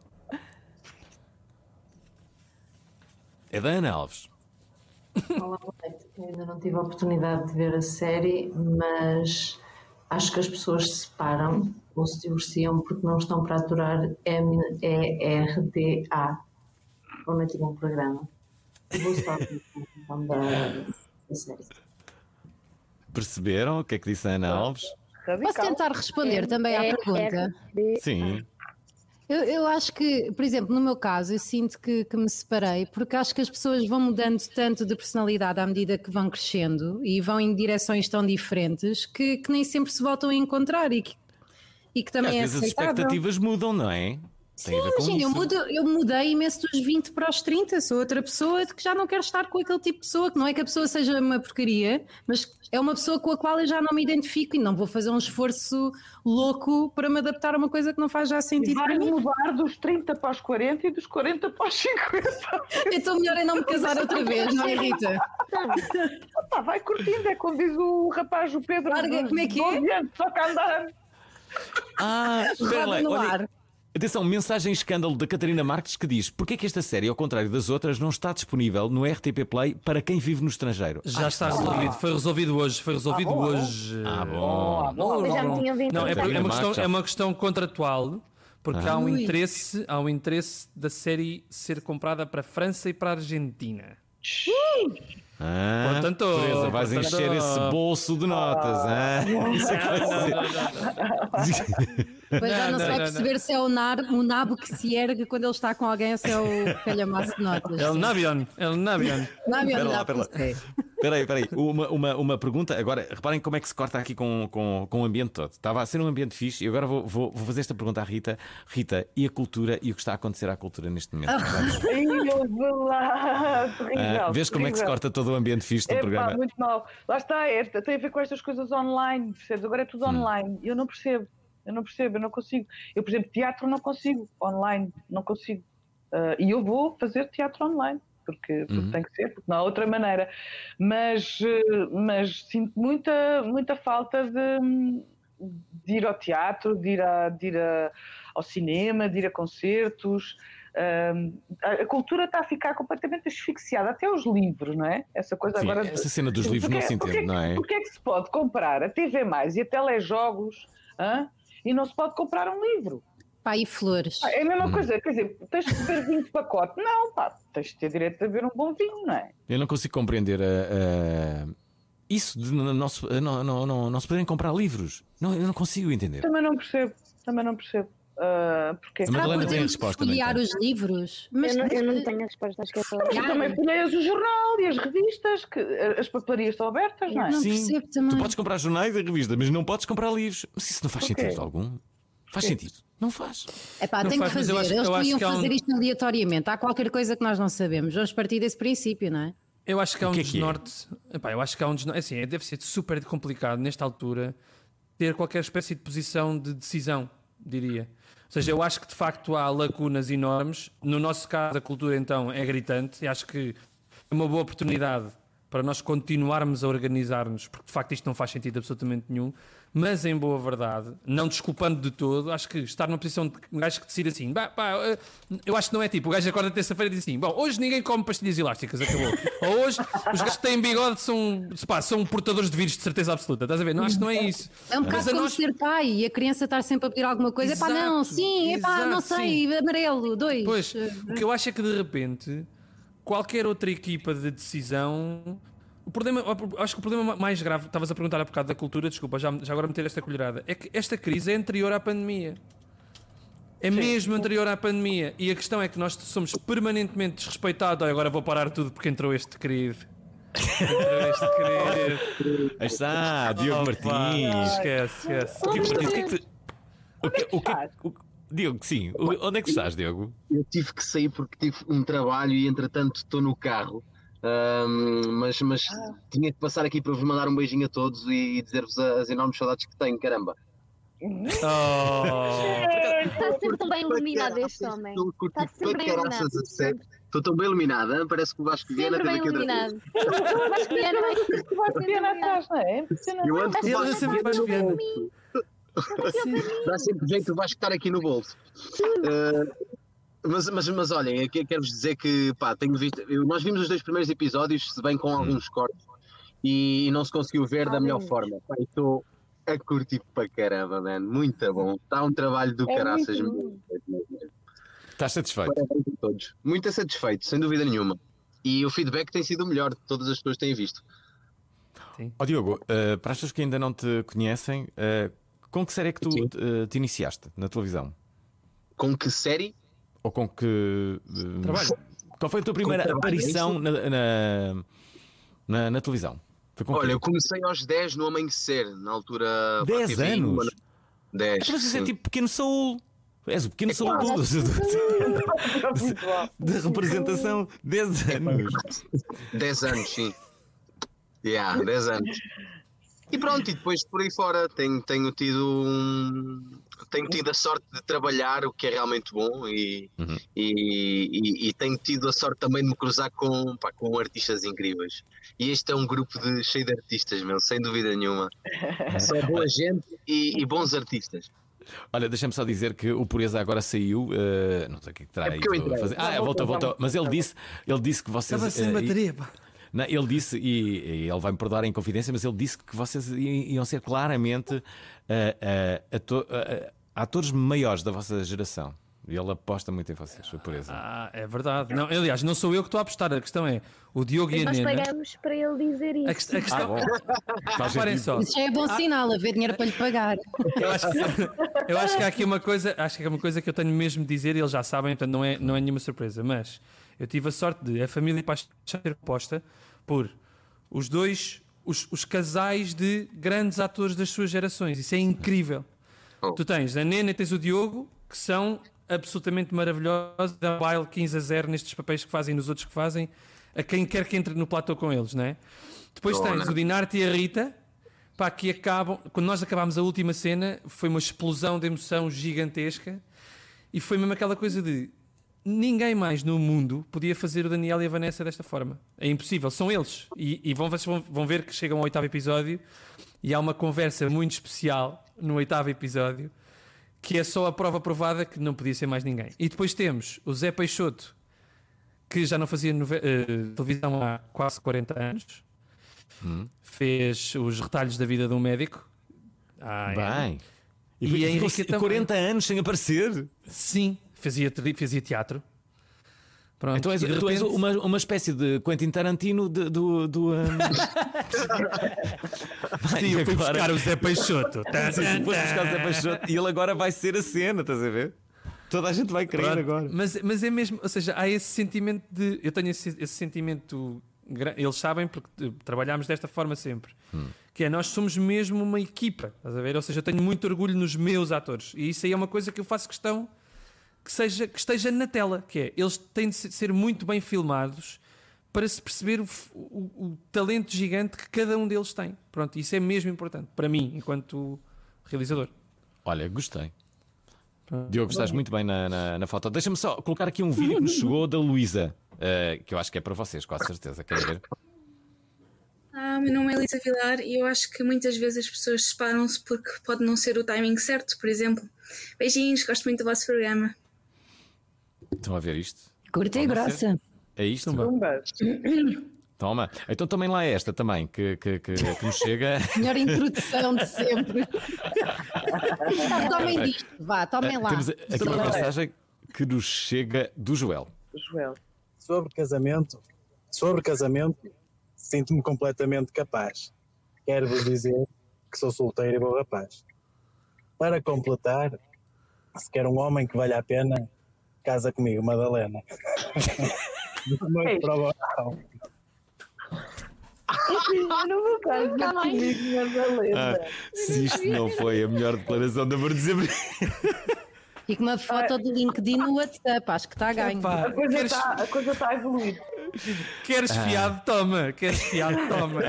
É da Ana Alves. Olá, boa noite. Eu ainda não tive a oportunidade de ver a série, mas acho que as pessoas se separam ou se divorciam porque não estão para aturar M E R D A. Provavelmente um programa. Vou estar então da, da série. Perceberam o que é que disse a Ana Alves? Posso tentar responder também à pergunta? Sim. Eu, eu acho que, por exemplo, no meu caso, eu sinto que, que me separei porque acho que as pessoas vão mudando tanto de personalidade à medida que vão crescendo e vão em direções tão diferentes que, que nem sempre se voltam a encontrar e que, e que também Às é vezes as aceitável. expectativas mudam, não é? Tem a ver com Imagina, eu, isso. mudo, eu mudei imenso dos vinte para os trinta, sou outra pessoa de que já não quero estar com aquele tipo de pessoa, que não é que a pessoa seja uma porcaria, mas é uma pessoa com a qual eu já não me identifico e não vou fazer um esforço louco para me adaptar a uma coisa que não faz já sentido para Vai mim. mudar dos trinta para os quarenta e dos quarenta para os cinquenta. Então melhor é não me casar outra vez, não é, Rita? Opa, vai curtindo, é como diz o rapaz, o Pedro. Larga, dos como é que é? doze anos, só que a andar. Ah, espera lá, Roda no olha, ar. atenção, mensagem escândalo da Catarina Marques que diz: porquê é que esta série, ao contrário das outras, não está disponível no R T P Play para quem vive no estrangeiro? Já está resolvido, foi resolvido hoje, foi resolvido Ah, bom, hoje. Ah, bom. Não, Mas já não, me tinham vindo não, é, dizer. é uma questão, é uma questão contratual, porque Ah. há um Ui. interesse, há um interesse da série ser comprada para a França e para a Argentina. Ah, Portanto, Teresa, vais portanto- encher esse bolso de notas. Ah, isso é que vai ser. Depois já não, Não, se não, vai não, perceber se é o, nar, o nabo que se ergue quando ele está com alguém ou se é o calhamaço de notas. El Nabion, El Nabion. Nabion, Espera lá, não, espera lá. sei. Espera aí, espera aí. Uma, uma, uma pergunta. Agora, reparem como é que se corta aqui com, com, com o ambiente todo. Estava a ser um ambiente fixe e agora vou, vou, vou fazer esta pergunta à Rita. Rita, e a cultura e o que está a acontecer à cultura neste momento? Vamos. Ai, eu vou lá. Terrível, Ah, vês como é que se terrível. corta todo o ambiente fixe do É programa? pá, muito mal. Lá está, é, tem a ver com estas coisas online, percebes? Agora é tudo Hum. online. Eu não percebo, eu não percebo, eu não consigo. Eu, por exemplo, teatro não consigo, online, não consigo. Ah, e eu vou fazer teatro online, porque, porque Uhum. tem que ser, porque não há outra maneira. Mas, eh, mas sinto muita, muita falta de, de ir ao teatro, de ir, a, de ir a- ao cinema, de ir a concertos. Um, a, a cultura está a ficar completamente asfixiada, até os livros, não é? Essa coisa Sim, agora. de- essa cena dos livros não se porque entende, não é? Porque é que se pode comprar a T V Mais e a telejogos, hã? E não se pode comprar um livro? Pá, e flores. Ah, é a mesma Hum. coisa, quer dizer, tens de beber vinho de pacote. Não, pá, tens de ter direito a beber um bom vinho, não é? Eu não consigo compreender a, a- isso de não, não, se- não, não, não, não se poderem comprar livros. Não, eu não consigo entender. Também não percebo, também não percebo. Ah, porque A Madalena tem a resposta. no Folhear entanto. os livros. Mas eu, não, eu não tenho a resposta, acho que é só. Mas tu também folheias o jornal e as revistas, que as papelarias estão abertas, não é? Não Sim, percebo também. tu podes comprar jornais e revistas, mas não podes comprar livros. Mas isso não faz Porquê? sentido algum. Faz Porquê? sentido. Não faz. É pá, Não tem que faz, mas fazer. eu acho- Eles eu acho podiam que há um- fazer isto aleatoriamente. Há qualquer coisa que nós não sabemos. Vamos partir desse princípio, não é? Eu acho que há O um que é que é? desnorte. Epá, eu acho que há um desnorte. Assim, é- deve ser super complicado nesta altura ter qualquer espécie de posição de decisão. diria. Ou seja, eu acho que de facto há lacunas enormes. No nosso caso, a cultura então é gritante e acho que é uma boa oportunidade para nós continuarmos a organizar-nos, porque de facto isto não faz sentido absolutamente nenhum, mas em boa verdade, não desculpando de todo, acho que estar numa posição de um gajo que decide assim, pá, pá, eu acho que não é tipo, o gajo acorda terça-feira e diz assim, bom, hoje ninguém come pastilhas elásticas, acabou. Ou hoje os gajos que têm bigode são, pá, são portadores de vírus de certeza absoluta, estás a ver? Não, acho que não é isso. É um bocado Mas a como nós... ser pai e a criança estar sempre a pedir alguma coisa, é pá, não, sim, é pá, não exato, sei, sim. amarelo, dois. Pois, o que eu acho é que de repente qualquer outra equipa de decisão. O problema, acho que o problema mais grave, estavas a perguntar há bocado da cultura, desculpa, já, já agora meter esta colherada, é que esta crise é anterior à pandemia. É Sim. mesmo anterior à pandemia. E a questão é que nós somos permanentemente desrespeitados. Olha, agora vou parar tudo porque entrou este querido. Entrou este querido. Aí está, Diogo Martins. Esquece, esquece. Diogo Martins, o que é que tu- o que- o que- o- Diogo, sim. O- Onde é que estás, Diogo? Eu tive que sair porque tive um trabalho e entretanto estou no carro. Ahm, mas mas tinha que passar aqui para vos mandar um beijinho a todos e, e dizer-vos a- as enormes saudades que tenho, caramba. Está sempre tão bem iluminado este homem. Está sempre bem iluminado. Caraças, a sério. Estou tão bem iluminado, hein? Parece que o Vasco Viana Sempre teve bem aqui outra vez. iluminado. O Vasco Viana vai O Vasco Viana atrás, não é? Eu ando com o Ele Vasco anda sempre Viana Vasco no Viana. bolso. Dá sempre jeito o Vasco estar aqui no bolso. Uh, mas, mas, mas olhem, eu que- quero-vos dizer que pá, tenho visto. eu- nós vimos os dois primeiros episódios, se bem com alguns cortes, e, e não se conseguiu ver da melhor forma. Pá, eu estou a curtir para caramba, mano. Muito bom. Está um trabalho do É caraças. muito Estás satisfeito? Parabéns a todos. Muito satisfeito, sem dúvida nenhuma. E o feedback tem sido o melhor de todas as pessoas que têm visto. Ó Diogo, eh, para as pessoas que ainda não te conhecem, eh, com que série é que tu eh, te iniciaste na televisão? Com que série? Ou com que. eh, Trabalho. Qual foi a tua primeira trabalho, aparição é isso? na, na, na- na televisão? Foi com Olha, quê? eu comecei aos dez no Amanhecer, na altura. dez T V I, anos? uma- dez. Mas isso é sim. tipo Pequeno Saúl. És o Pequeno Saúl claro. do- de representação. dez anos. dez anos, sim. Yeah, dez anos. E pronto, e depois por aí fora tenho, tenho tido um- tenho tido a sorte de trabalhar, o que é realmente bom, e, Uhum. e, e- e tenho tido a sorte também de me cruzar com, pá, com artistas incríveis. E este é um grupo de, cheio de artistas, meu, sem dúvida nenhuma. Só boa gente e, e bons artistas. Olha, deixa-me só dizer que o Pureza agora saiu. eh, não sei o que é que terá É porque eu ido a entrei. fazer. Ah, Não, voltou, voltou, voltou. Mas ele disse, ele disse que vocês. Estava sem eh, bateria, pá. Não, ele disse, e, e ele vai-me perdoar em confidência, mas ele disse que vocês i- iam ser claramente eh, eh, ato- eh, atores maiores da vossa geração. E ele aposta muito em vocês, o Pureza. Ah, é verdade. Não, aliás, não sou eu que estou a apostar. A questão é o Diogo e a Nós Nena. pagamos para ele dizer isso. A, quest- a questão. Ah, Reparem só. Isso já é bom sinal, haver dinheiro para lhe pagar. Eu acho, que, eu acho que há aqui uma coisa, acho que é uma coisa que eu tenho mesmo de dizer, e eles já sabem, portanto não é, não é nenhuma surpresa, mas eu tive a sorte de a família Paixão ser composta por os dois, os, os casais de grandes atores das suas gerações. Isso é incrível. Tu tens a Nena e tens o Diogo, que são absolutamente maravilhosos, dão baile quinze a zero nestes papéis que fazem e nos outros que fazem, a quem quer que entre no platô com eles, não é? Depois Oh, tens não. o Dinarte e a Rita, pá, que acabam. Quando nós acabámos a última cena, foi uma explosão de emoção gigantesca e foi mesmo aquela coisa de ninguém mais no mundo podia fazer o Daniel e a Vanessa desta forma. É impossível, são eles. E, e vão, vocês vão, vão ver que chegam ao oitavo episódio e há uma conversa muito especial no oitavo episódio que é só a prova provada que não podia ser mais ninguém. E depois temos o Zé Peixoto, que já não fazia nove- eh, televisão há quase quarenta anos. Hum. Fez os retalhos da vida de um médico. Ah, é. Bem. E, E, a ficou Henrique também. quarenta anos sem aparecer. Sim, fazia, te- fazia teatro. Pronto. Então és, E de tu és repente- uma, uma espécie de Quentin Tarantino de- do. do um... Sim, eu fui buscar o Zé Peixoto. Sim, tu foste buscar o Zé Peixoto e ele agora vai ser a cena, estás a ver? Toda a gente vai querer Pronto. agora. Mas, mas é mesmo, ou seja, há esse sentimento de. Eu tenho esse, esse sentimento. gra- Eles sabem porque eh, trabalhamos desta forma sempre. Hum. Que é nós somos mesmo uma equipa, estás a ver? Ou seja, eu tenho muito orgulho nos meus atores. E isso aí é uma coisa que eu faço questão que, seja, que esteja na tela. Que é, eles têm de se- ser muito bem filmados para se perceber o, f- o- o talento gigante que cada um deles tem. Pronto, isso é mesmo importante para mim, enquanto realizador. Olha, gostei. Diogo, estás muito bem na, na, na foto. Deixa-me só colocar aqui um vídeo que nos chegou da Luísa, uh, que eu acho que é para vocês, com a certeza. Querem ver? Ah, meu nome é Elisa Vilar e eu acho que muitas vezes as pessoas separam-se porque pode não ser o timing certo, por exemplo. Beijinhos, gosto muito do vosso programa. Estão a ver isto? Curta e grossa. É isto? Toma. Então tomem lá esta também, que, que, que, que nos chega. Melhor introdução de sempre. Tá, tomem disto, vá, tomem lá. Temos aqui uma passagem que nos chega do Joel. Joel. Sobre casamento, sobre casamento, sinto-me completamente capaz. Quero-vos dizer que sou solteiro e bom rapaz. Para completar, se quer um homem que valha a pena, casa comigo, Madalena. Boa noite para o Boral. Eu não vou casar comigo, Madalena. Ah, se isto não foi a melhor declaração de amor de sempre. E com uma foto do LinkedIn no WhatsApp, acho que está a ganho. Epá, A coisa queres- está a coisa está a evoluir. Queres Ah. fiado? Toma. Queres fiado? Toma.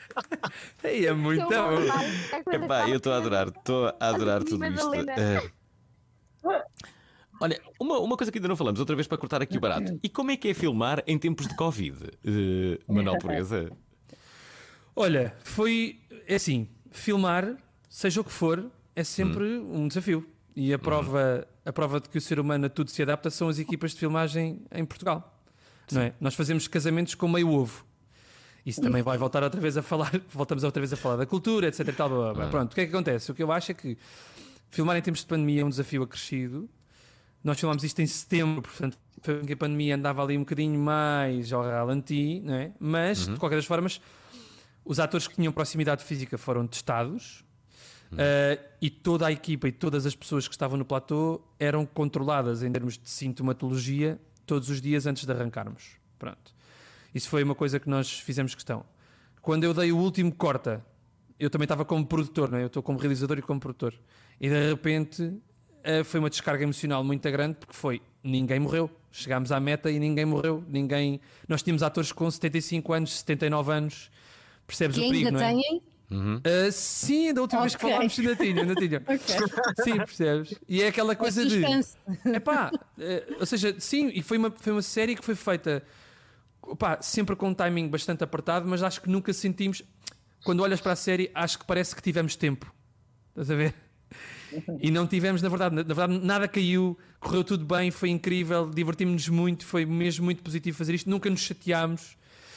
Aí é muito bom. Epá, eu estou a adorar, estou a adorar tudo isto. Madalena. Eh, Olha, uma, uma coisa que ainda não falamos, outra vez para cortar aqui o barato. E como é que é filmar em tempos de Covid? Uh, Manuel Pureza? Olha, foi é assim, filmar, seja o que for, é sempre um desafio. E a prova, a prova de que o ser humano a tudo se adapta são as equipas de filmagem em Portugal. Não é? Nós fazemos casamentos com meio ovo. Isso também vai voltar outra vez a falar, voltamos outra vez a falar da cultura, etc e tal, blá, blá, blá. Pronto, o que é que acontece? O que eu acho é que filmar em tempos de pandemia é um desafio acrescido. Nós filmámos isto em setembro, portanto, foi que a pandemia andava ali um bocadinho mais ao ralenti, não é? Mas, Uhum. de qualquer das formas, os atores que tinham proximidade física foram testados uh, e toda a equipa e todas as pessoas que estavam no platô eram controladas em termos de sintomatologia todos os dias antes de arrancarmos. Pronto. Isso foi uma coisa que nós fizemos questão. Quando eu dei o último corta, eu também estava como produtor, não é? Eu estou como realizador e como produtor. E de repente uh, foi uma descarga emocional muito grande porque foi, ninguém morreu. Chegámos à meta e ninguém morreu. Ninguém... Nós tínhamos atores com setenta e cinco anos, setenta e nove anos. Percebes Que o perigo, ainda não é? têm? Uhum. Uh, sim, da última vez que Ok. falámos ainda tinha, ainda tinha. Sim, percebes? E é aquela coisa de. suspense. Epá, uh, ou seja, sim, e foi uma, foi uma série que foi feita opá, sempre com um timing bastante apertado, mas acho que nunca sentimos. Quando olhas para a série, acho que parece que tivemos tempo. Estás a ver? E não tivemos, na verdade, na verdade, nada caiu, correu tudo bem, foi incrível, divertimos-nos muito, foi mesmo muito positivo fazer isto, nunca nos chateámos.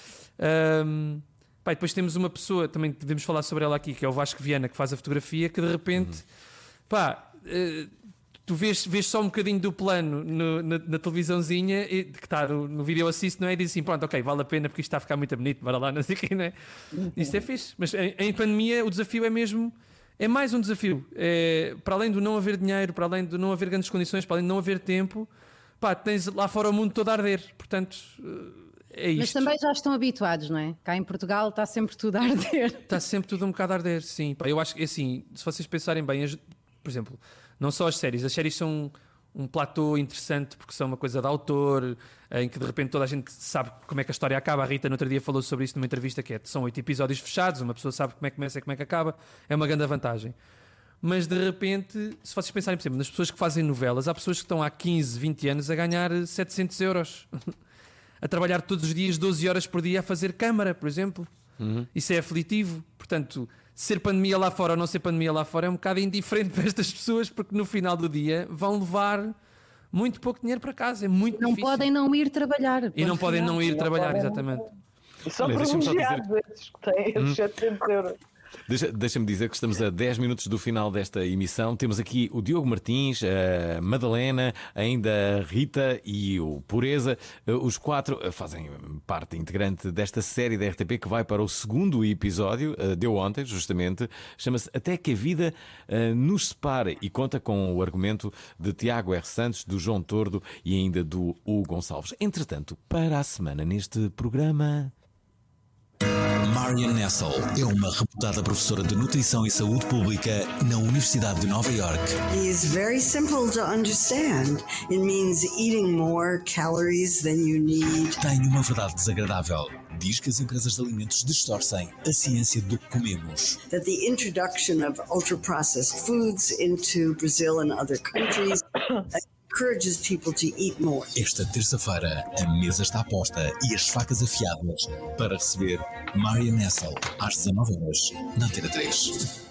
Um, pá, e depois temos uma pessoa, também devemos falar sobre ela aqui, que é o Vasco Viana, que faz a fotografia, que de repente, pá, uh, tu vês, vês só um bocadinho do plano no- na, na televisãozinha, e, que está no, no vídeo assist, não é? E diz assim, pronto, ok, vale a pena porque isto está a ficar muito bonito, bora lá, não sei o quê, não é? Isso é fixe. Mas em, em pandemia o desafio é mesmo, é mais um desafio. É, para além do não haver dinheiro, para além do não haver grandes condições, para além de não haver tempo, pá, tens lá fora o mundo todo a arder. Portanto, é isto. Mas também já estão habituados, não é? Cá em Portugal está sempre tudo a arder. Está sempre tudo um bocado a arder, sim. Pá, eu acho que, assim, se vocês pensarem bem, as- por exemplo, não só as séries, as séries são um platô interessante porque são uma coisa de autor, em que de repente toda a gente sabe como é que a história acaba. A Rita no outro dia falou sobre isso numa entrevista, que é, são oito episódios fechados, uma pessoa sabe como é que começa e como é que acaba, é uma grande vantagem. Mas de repente, se vocês pensarem, por exemplo, nas pessoas que fazem novelas, há pessoas que estão há quinze, vinte anos a ganhar setecentos euros. A trabalhar todos os dias, doze horas por dia a fazer câmara, por exemplo. Uhum. Isso é aflitivo. Portanto, ser pandemia lá fora ou não ser pandemia lá fora é um bocado indiferente para estas pessoas, porque no final do dia vão levar muito pouco dinheiro para casa. É muito Não difícil. podem não ir trabalhar. E não podem não ir Não trabalhar, podem não. exatamente. E são Olha, deixa-me só dizer- privilegiados esses que têm esses Hum. setecentos euros. Deixa- Deixa-me dizer que estamos a dez minutos do final desta emissão. Temos aqui o Diogo Martins, a Madalena, ainda a Rita e o Pureza. Eh, Os quatro eh, fazem parte integrante desta série da R T P que vai para o segundo episódio. eh, Deu ontem, justamente. Chama-se Até que a Vida eh, nos Separe e conta com o argumento de Tiago R. Santos, do João Tordo e ainda do Hugo Gonçalves. Entretanto, para a semana neste programa... Marian Nessel é uma reputada professora de nutrição e saúde pública na Universidade de Nova York. Is very simple to understand. It means eating more calories than you need. Tem uma verdade desagradável. Diz que as empresas de alimentos distorcem a ciência do que comemos. That the introduction of ultra-processed foods into Brazil and other countries encourages people to eat more. Esta terça-feira, a mesa está posta e as facas afiadas para receber Marion Nessel às dezanove horas na Antena três.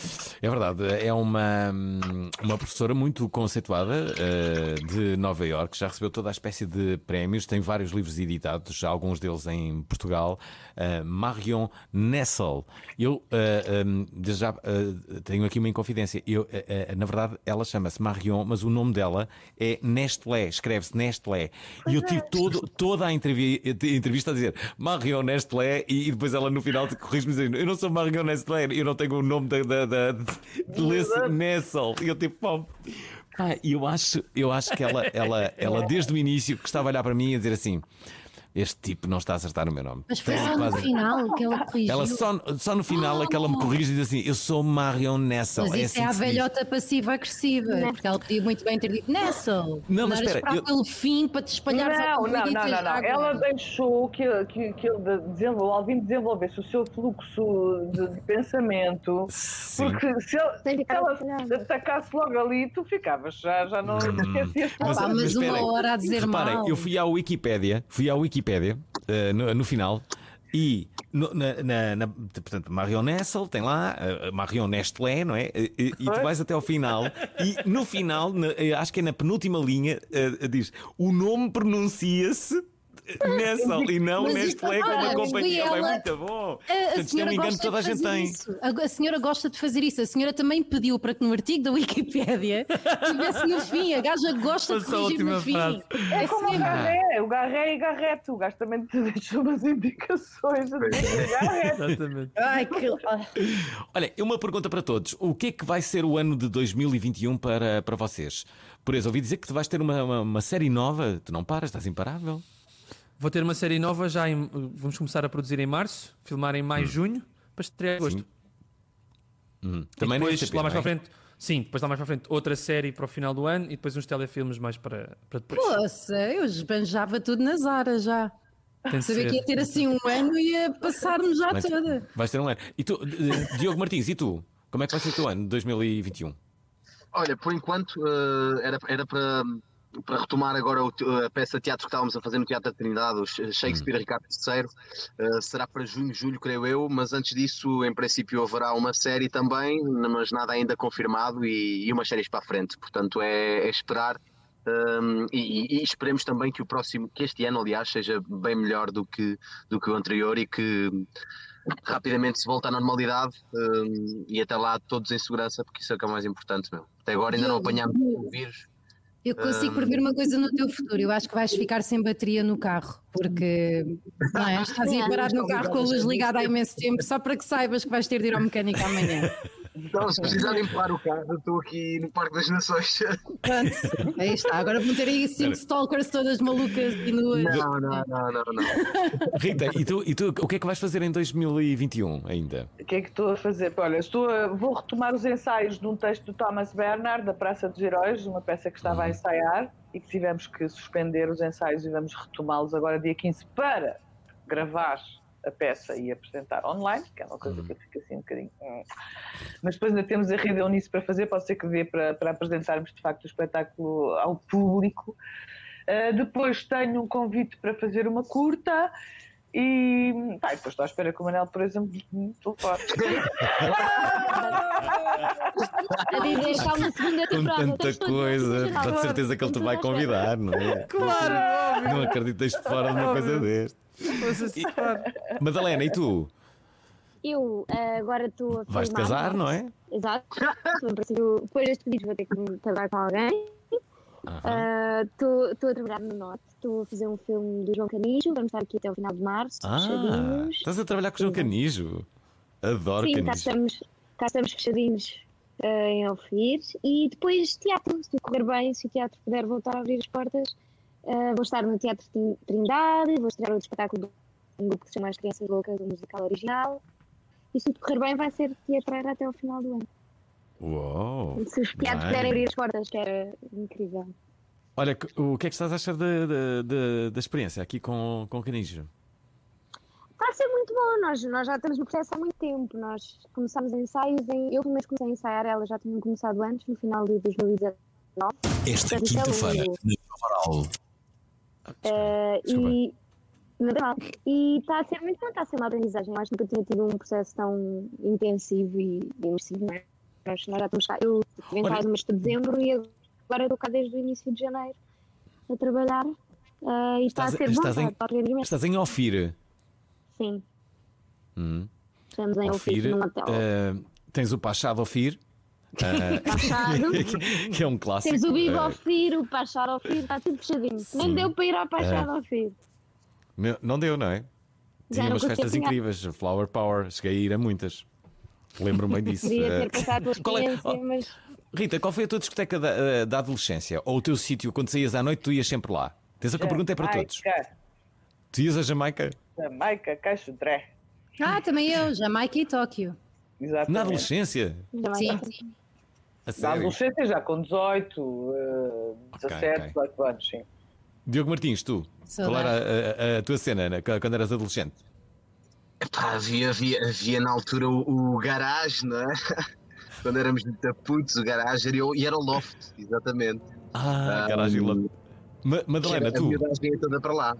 É verdade, é uma, uma professora muito conceituada uh, de Nova Iorque, já recebeu toda a espécie de prémios, tem vários livros editados, alguns deles em Portugal. uh, Marion Nessel. Eu uh, um, desde já uh, tenho aqui uma inconfidência. Eu, uh, uh, na verdade, ela chama-se Marion, mas o nome dela é Nestlé, escreve-se Nestlé. E eu tive todo, toda a entrevi entrevista a dizer Marion Nestlé, e, e depois ela no final corrige-me dizendo: eu não sou Marion Nestlé, eu não tenho o nome da, da, da de Nessel. E eu tipo, pá, ah, eu acho, eu acho que ela, ela, ela desde o início que estava a olhar para mim e a dizer assim: este tipo não está a acertar o meu nome. Mas foi Tem só no quase- final que ela corrigiu. Ela só, só no final é que ela me corrige e diz assim: eu sou Marion Nessel. Mas isso assim é a que se diz. velhota passiva-agressiva, porque ela podia muito bem ter dito Nessel. Não, mas Andares espera, para eu- pelo fim para te espalhar. Não, não, não, não, não. Ela deixou que, que, que ele desenvol- o Alvin desenvolvesse o seu fluxo de, de pensamento, porque se, ele, se ela te atacasse logo ali, tu ficavas, já, já não te esquecias. Mas, Pá, mas mas uma esperem, hora a dizer reparem, mal. eu fui à Wikipédia, fui à Wikipédia eh, no, no final. E no, na, na, na- portanto, Marion Nessel tem lá uh, Marion Nestlé, não é? E, e- e tu vais até ao final, e no final, na- eh, acho que é na penúltima linha, eh, diz: o nome pronuncia-se Nessel e não Mas Nestlé isto- como ah, a companhia. foi É ela- muito bom. A, a Portanto, isto é senhora um engano que gosta toda a de gente fazer tem. isso. A, a senhora gosta de fazer isso. A senhora também pediu para que no artigo da Wikipédia tivesse no fim. A gaja gosta de Fosse a corrigir no última fim. frase. É como o assim. Garré, o Garré e Garreto. O gajo também te deixou umas indicações a dizer Garreto. Exatamente. Ai, que... Olha, uma pergunta para todos: o que é que vai ser o ano de dois mil e vinte e um para, para vocês? Por isso, ouvi dizer que tu vais ter uma, uma, uma série nova. Tu não paras, estás imparável. Vou ter uma série nova já em, vamos começar a produzir em março, filmar em maio, junho, para estrear em agosto. Hum. E Também depois, na R T P, lá mais não para é? a frente, sim, depois lá mais para a frente outra série para o final do ano e depois uns telefilmes mais para, para depois. Poxa, eu esbanjava tudo na Zara já. Tem de Sabia ser. que ia ter assim um ano e ia passar-me já Mas toda. Vais ter um ano. E tu, eh, Diogo Martins, e tu? Como é que vai ser o teu ano de dois mil e vinte e um? Olha, por enquanto eh, era, era para, para retomar agora o te- a peça de teatro que estávamos a fazer no Teatro da Trindade, o Sh- Shakespeare Ricardo terceiro. Eh, será para junho, julho, creio eu, mas antes disso, em princípio, haverá uma série também, mas nada ainda confirmado e, e umas séries para a frente. Portanto, é, é esperar. Um, e, e esperemos também que o próximo, que este ano, aliás, seja bem melhor do que, do que o anterior e que rapidamente se volte à normalidade, um, e até lá todos em segurança, porque isso é o que é o mais importante, meu. Até agora ainda não apanhámos o vírus. Eu consigo Um, prever uma coisa no teu futuro. Eu acho que vais ficar sem bateria no carro, porque não é? Estás aí parado no carro com a luz ligada há imenso tempo, só para que saibas que vais ter de ir ao mecânico amanhã. Então, se precisarem empurrar o carro, eu estou aqui no Parque das Nações. Pronto, aí está. Agora vão ter aí cinco stalkers todas malucas e nuas. Não, não, não, não, não. Rita, e tu, e tu, o que é que vais fazer em dois mil e vinte e um ainda? O que é que estou a fazer? Olha, estou a- vou retomar os ensaios de um texto do Thomas Bernhard, da Praça dos Heróis, uma peça que estava a ensaiar e que tivemos que suspender os ensaios e vamos retomá-los agora dia quinze para gravar a peça e apresentar online, que é uma coisa que eu fico assim um bocadinho... hum. Mas depois ainda temos a Rida Unice para fazer, pode ser que dê para, para apresentarmos de facto o espetáculo ao público. Uh, depois tenho um convite para fazer uma curta e pá, depois estou à espera que o Manel, por exemplo, me telefone. A dizer que há uma segunda Com temporada. tanta coisa, pá, de certeza que ele te vai convidar, não é? Claro, óbvio. Não acredito que deixes de fora de uma coisa deste. Madalena, e tu? Eu eh, agora estou a Vais-te filmar- casar, não é? Exato. Em princípio, depois deste vídeo vou ter que me casar com alguém. Estou a trabalhar no Norte, estou a fazer um filme do João Canijo, vamos estar aqui até o final de março, Ah, fechadinhos. estás a trabalhar com o João Canijo. Adoro Sim, cá Canijo. estamos, cá estamos fechadinhos eh, em Alfir. E depois teatro, se tudo correr bem, se o teatro puder voltar a abrir as portas, eh, vou estar no Teatro Tin- Trindade, vou estrear outro espetáculo de um grupo que se chama As Crianças Loucas, um musical original. E se tudo correr bem, vai ser teatreira até o final do ano. Uou! Se os teatros bem. puderem abrir as portas, que era incrível. Olha, o que é que estás a achar da, da, da- da experiência aqui com, com o Canijo? Está a ser muito bom, nós, nós já estamos no processo há muito tempo. Nós começámos ensaios em. Eu primeiro comecei a ensaiar, elas já tinham começado antes, no final de dois mil e Esta quinta-feira, na Provaral. Uh, e não tem mal. E está a ser muito bom, está a ser uma aprendizagem. Eu acho que nunca tinha tido um processo tão intensivo e e imersivo, não é? Nós nós já estamos cá. Eu vim cá no mês de dezembro e agora estou cá desde o início de janeiro a trabalhar. Uh, e está a Estás, ser bom, estás, está em, a aprender imenso. estás em Ofir. Sim, Hum. estamos em Ofir, num hotel. uh, tens o Pachado Ofir. uh, Pachado. que, que é um clássico. Tens o Big uh, Ofir, o Pachado Ofir, está tudo fechadinho. Nem deu para ir ao Pachado Uh, Ofir. Meu- Não deu, não é? Já Tinha não umas consegui festas apanhar. incríveis, Flower Power, cheguei a ir a muitas. Lembro-me bem disso. Queria ter Eh, passado pela qual é- experiência, mas Rita, qual foi a tua discoteca da, eh, da adolescência? Ou o teu sítio, quando saías à noite, tu ias sempre lá? Atenção que a pergunta é para todos. Jamaica, Tu ias a Jamaica? Jamaica, Caixo Dré. Ah, também eu, Jamaica e Tóquio. Exatamente. Na adolescência? Sim. A Na sério? adolescência já com dezoito, eh, dezassete, ok. dezoito anos, sim. Diogo Martins, tu? Qual era a, a- a tua cena né, quando eras adolescente? Epá, havia, havia, havia na altura o, o garage, não é? Quando éramos muito putos, o garage era, o- e era o loft, exatamente. Ah, Ah, garagem lá. Ma- Madalena, a tu? miudagem ia toda para lá.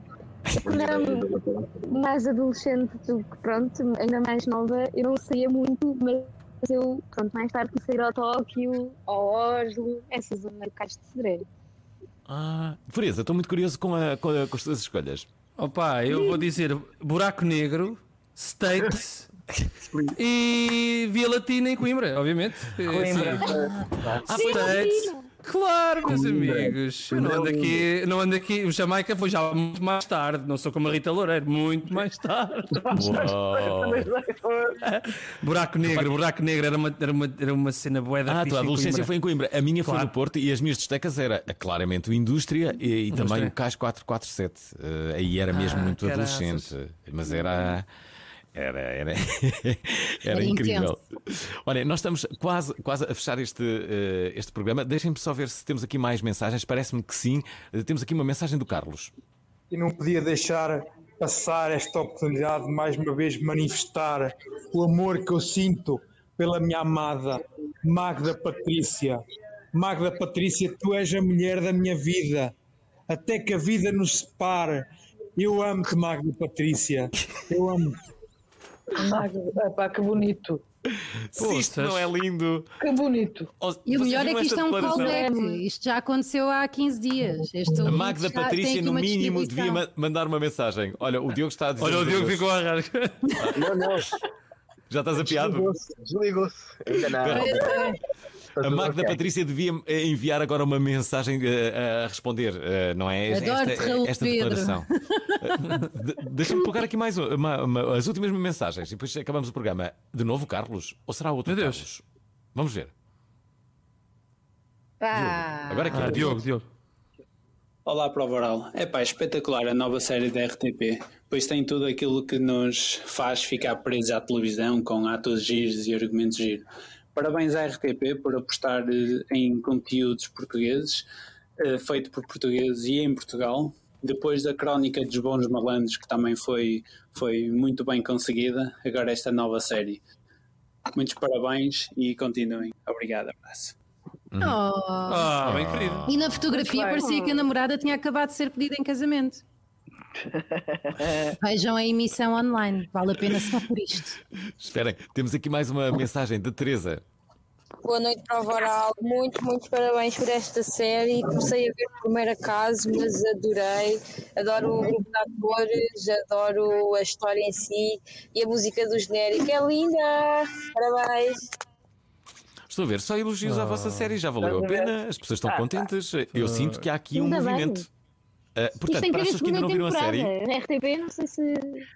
não, mais adolescente do que pronto, ainda mais nova, eu não saía muito, mas eu, pronto, mais tarde comecei a ir ao Tóquio, ao Oslo, essa zona do Cais de Cedreiro. Ah, Teresa, estou muito curioso com, a, com, a- com as tuas escolhas. Opa, eu vou dizer Buraco Negro, States e Via Latina em Coimbra, obviamente. Coimbra. Ah, States. Claro, meus amigos. Eu não ando aqui, não ando aqui. O Jamaica foi já muito mais tarde. Não sou como a Rita Loureiro, muito mais tarde. Uau. Buraco Negro, Buraco Negro era uma, era uma, era uma cena bué da Ah, a fixe tua em adolescência Coimbra. foi em Coimbra. A minha foi Claro. no Porto e as minhas discotecas era eh, claramente o Indústria e, e também Indústria. o Cais quatrocentos e quarenta e sete. Eh, aí era mesmo Ah, muito caraças. adolescente, mas era. Era, era, era, Era incrível. Olha, nós estamos quase, quase a fechar este, eh, este programa. Deixem-me só ver se temos aqui mais mensagens. Parece-me que sim. Eh, temos aqui uma mensagem do Carlos. E não podia deixar passar esta oportunidade de mais uma vez manifestar o amor que eu sinto pela minha amada Magda Patrícia. Magda Patrícia, tu és a mulher da minha vida, até que a vida nos separe. Eu amo-te, Magda Patrícia. Eu amo-te. Epá, que bonito. Se isto não é lindo. Que bonito. E o Vocês melhor é viram que isto esta é um declaração? callback. Isto já aconteceu há quinze dias. Este A ouvinte Magda já tem Patrícia, aqui no uma mínimo, distribuição. devia ma- mandar uma mensagem. Olha, o Diogo está a dizer. Olha, o Diogo Deus. ficou a rasgar. Não, não. Já estás a piado? Desligou-se. Desligou-se. Ainda não. A Magda Patrícia devia eh, enviar agora uma mensagem eh, a responder, eh, não é? Adoro-te, Esta, Raul esta Pedro. declaração. Eh, de- Deixa-me colocar aqui mais uma- uma- as últimas mensagens e depois acabamos o programa. De novo, Carlos? Ou será outro Meu Deus. Carlos? Vamos ver. Ah. Agora é que é. Ah, Diogo, Diogo. Olá, Prova Oral. É pá, espetacular a nova série da R T P, pois tem tudo aquilo que nos faz ficar presos à televisão, com atos giros e argumentos giros. Parabéns à R T P por apostar eh, em conteúdos portugueses, eh, feito por portugueses e em Portugal. Depois da crónica dos bons malandros, que também foi, foi muito bem conseguida, agora esta nova série. Muitos parabéns e continuem. Obrigado, abraço. Oh. Ah, bem querido. E na fotografia parecia que a namorada tinha acabado de ser pedida em casamento. Vejam a emissão online, vale a pena só por isto. Esperem, temos aqui mais uma mensagem de Teresa. Boa noite, Prova Oral. Muito, muitos parabéns por esta série. Comecei a ver por primeiro acaso, mas adorei. Adoro o grupo de atores, adoro a história em si e a música do genérico. É linda! Parabéns! Estou a ver, só elogios à vossa série, já valeu a pena, as pessoas estão contentes. Eu sinto que há aqui um Ainda bem. movimento. Uh, Isto portanto, tem que para ter as a pessoas que ainda segunda não viram a temporada. série, Na R T P, não sei se.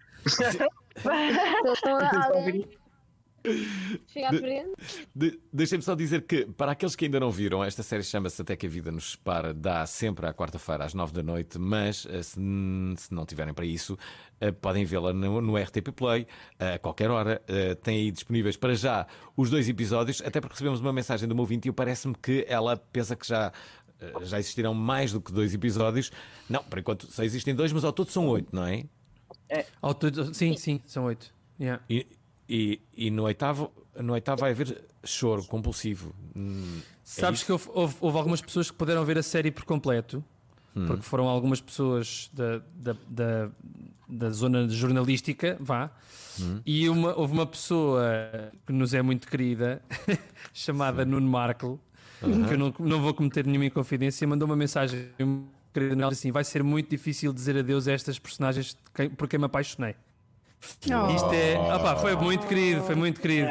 Se estão a- Chega à De- frente. De- Deixem-me só dizer que, para aqueles que ainda não viram, esta série chama-se Até que a Vida nos Separa, dá sempre à quarta-feira às nove da noite, mas eh, se, n- se não tiverem para isso, eh, podem vê-la no, no R T P Play a qualquer hora. Eh, Tem aí disponíveis para já os dois episódios, até porque recebemos uma mensagem do meu ouvinte e parece-me que ela pensa que já. eh, Já existirão mais do que dois episódios. Não, por enquanto só existem dois, mas ao todo são oito, não é? Ao todo- sim, sim, são oito. Yeah. E, e, e no oitavo, no oitavo vai haver choro compulsivo. Hum, Sabes é que houve, houve, houve algumas pessoas que puderam ver a série por completo, hum. porque foram algumas pessoas da, da, da, da zona jornalística, vá, hum. e uma, houve uma pessoa que nos é muito querida, chamada Sim. Nuno Markle, uhum. que eu não, não vou cometer nenhuma inconfidência, mandou uma mensagem assim: vai ser muito difícil dizer adeus a estas personagens por quem me apaixonei. Oh. Isto é, opa, foi muito querido, foi muito querido.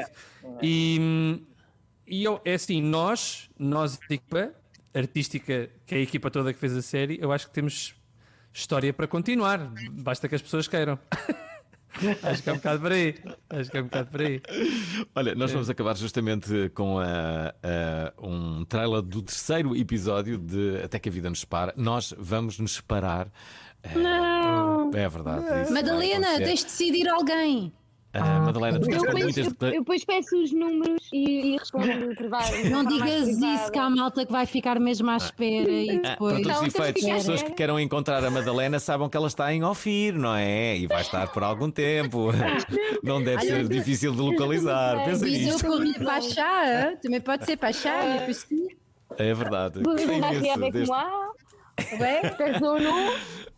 E, e eu, é assim, nós, nós, a equipa artística, que é a equipa toda que fez a série, eu acho que temos história para continuar. Basta que as pessoas queiram. Acho que é um bocado por aí. Acho que é um bocado por aí. Olha, nós vamos acabar justamente com a, a, um trailer do terceiro episódio de Até que a Vida nos Separa. Nós vamos nos separar. Não! É verdade. Isso Madalena, deixe de decidir alguém. Ah, Madalena, tu Eu queres depois, muitas... eu, eu depois peço os números e, e respondo privado. Não digas isso, que há malta que vai ficar mesmo à espera e Ah, depois. para todos os efeitos, as pessoas que queiram encontrar a Madalena sabem que ela está em Ofir, não é? E vai estar por algum tempo. Não deve ser difícil de localizar. Pensa Diz eu nisto. corri para a chá, também pode ser para a chá. É verdade. Vou Gostei dar imenso reada deste- com A. Ué, pensou no.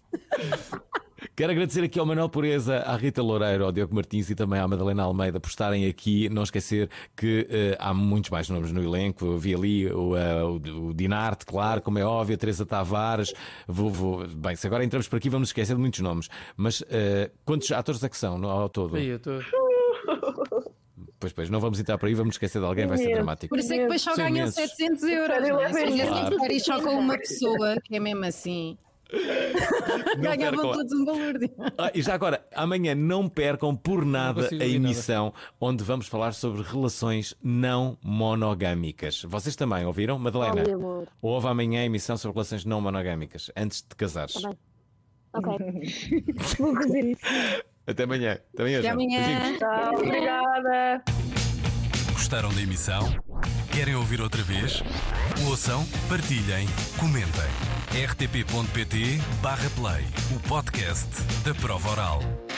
Quero agradecer aqui ao Manuel Pureza, à Rita Loureiro, ao Diogo Martins e também à Madalena Almeida por estarem aqui. Não esquecer que uh, há muitos mais nomes no elenco. Eu vi ali o, uh, o, o Dinarte, claro, como é óbvio, a Teresa Tavares. Vou, vou... Bem, se agora entramos por aqui, vamos esquecer de muitos nomes. Mas uh, quantos atores é que são no, ao todo? Aí, eu tô... Pois, pois, não vamos entrar por aí, vamos esquecer de alguém, vai ser dramático. Por isso é que depois só São ganham imensos. setecentos euros. Não é? Se Claro. fizessem só com uma pessoa, que é mesmo assim. Ganhavam percam. todos um valor. de- Ah, e já agora, amanhã não percam por nada consigo a ouvir emissão onde vamos falar sobre relações não monogâmicas. Vocês também ouviram, Madalena? Oh, meu amor. Houve amanhã a emissão sobre relações não monogâmicas, antes de casares. Tá bem. Ok. Vou fazer isso. Até amanhã. Até amanhã. Até João. amanhã. Beijinhos. Tchau, obrigada. Gostaram da emissão? Querem ouvir outra vez? Ouçam, partilhem, comentem. r t p ponto p t barra play, o podcast da Prova Oral.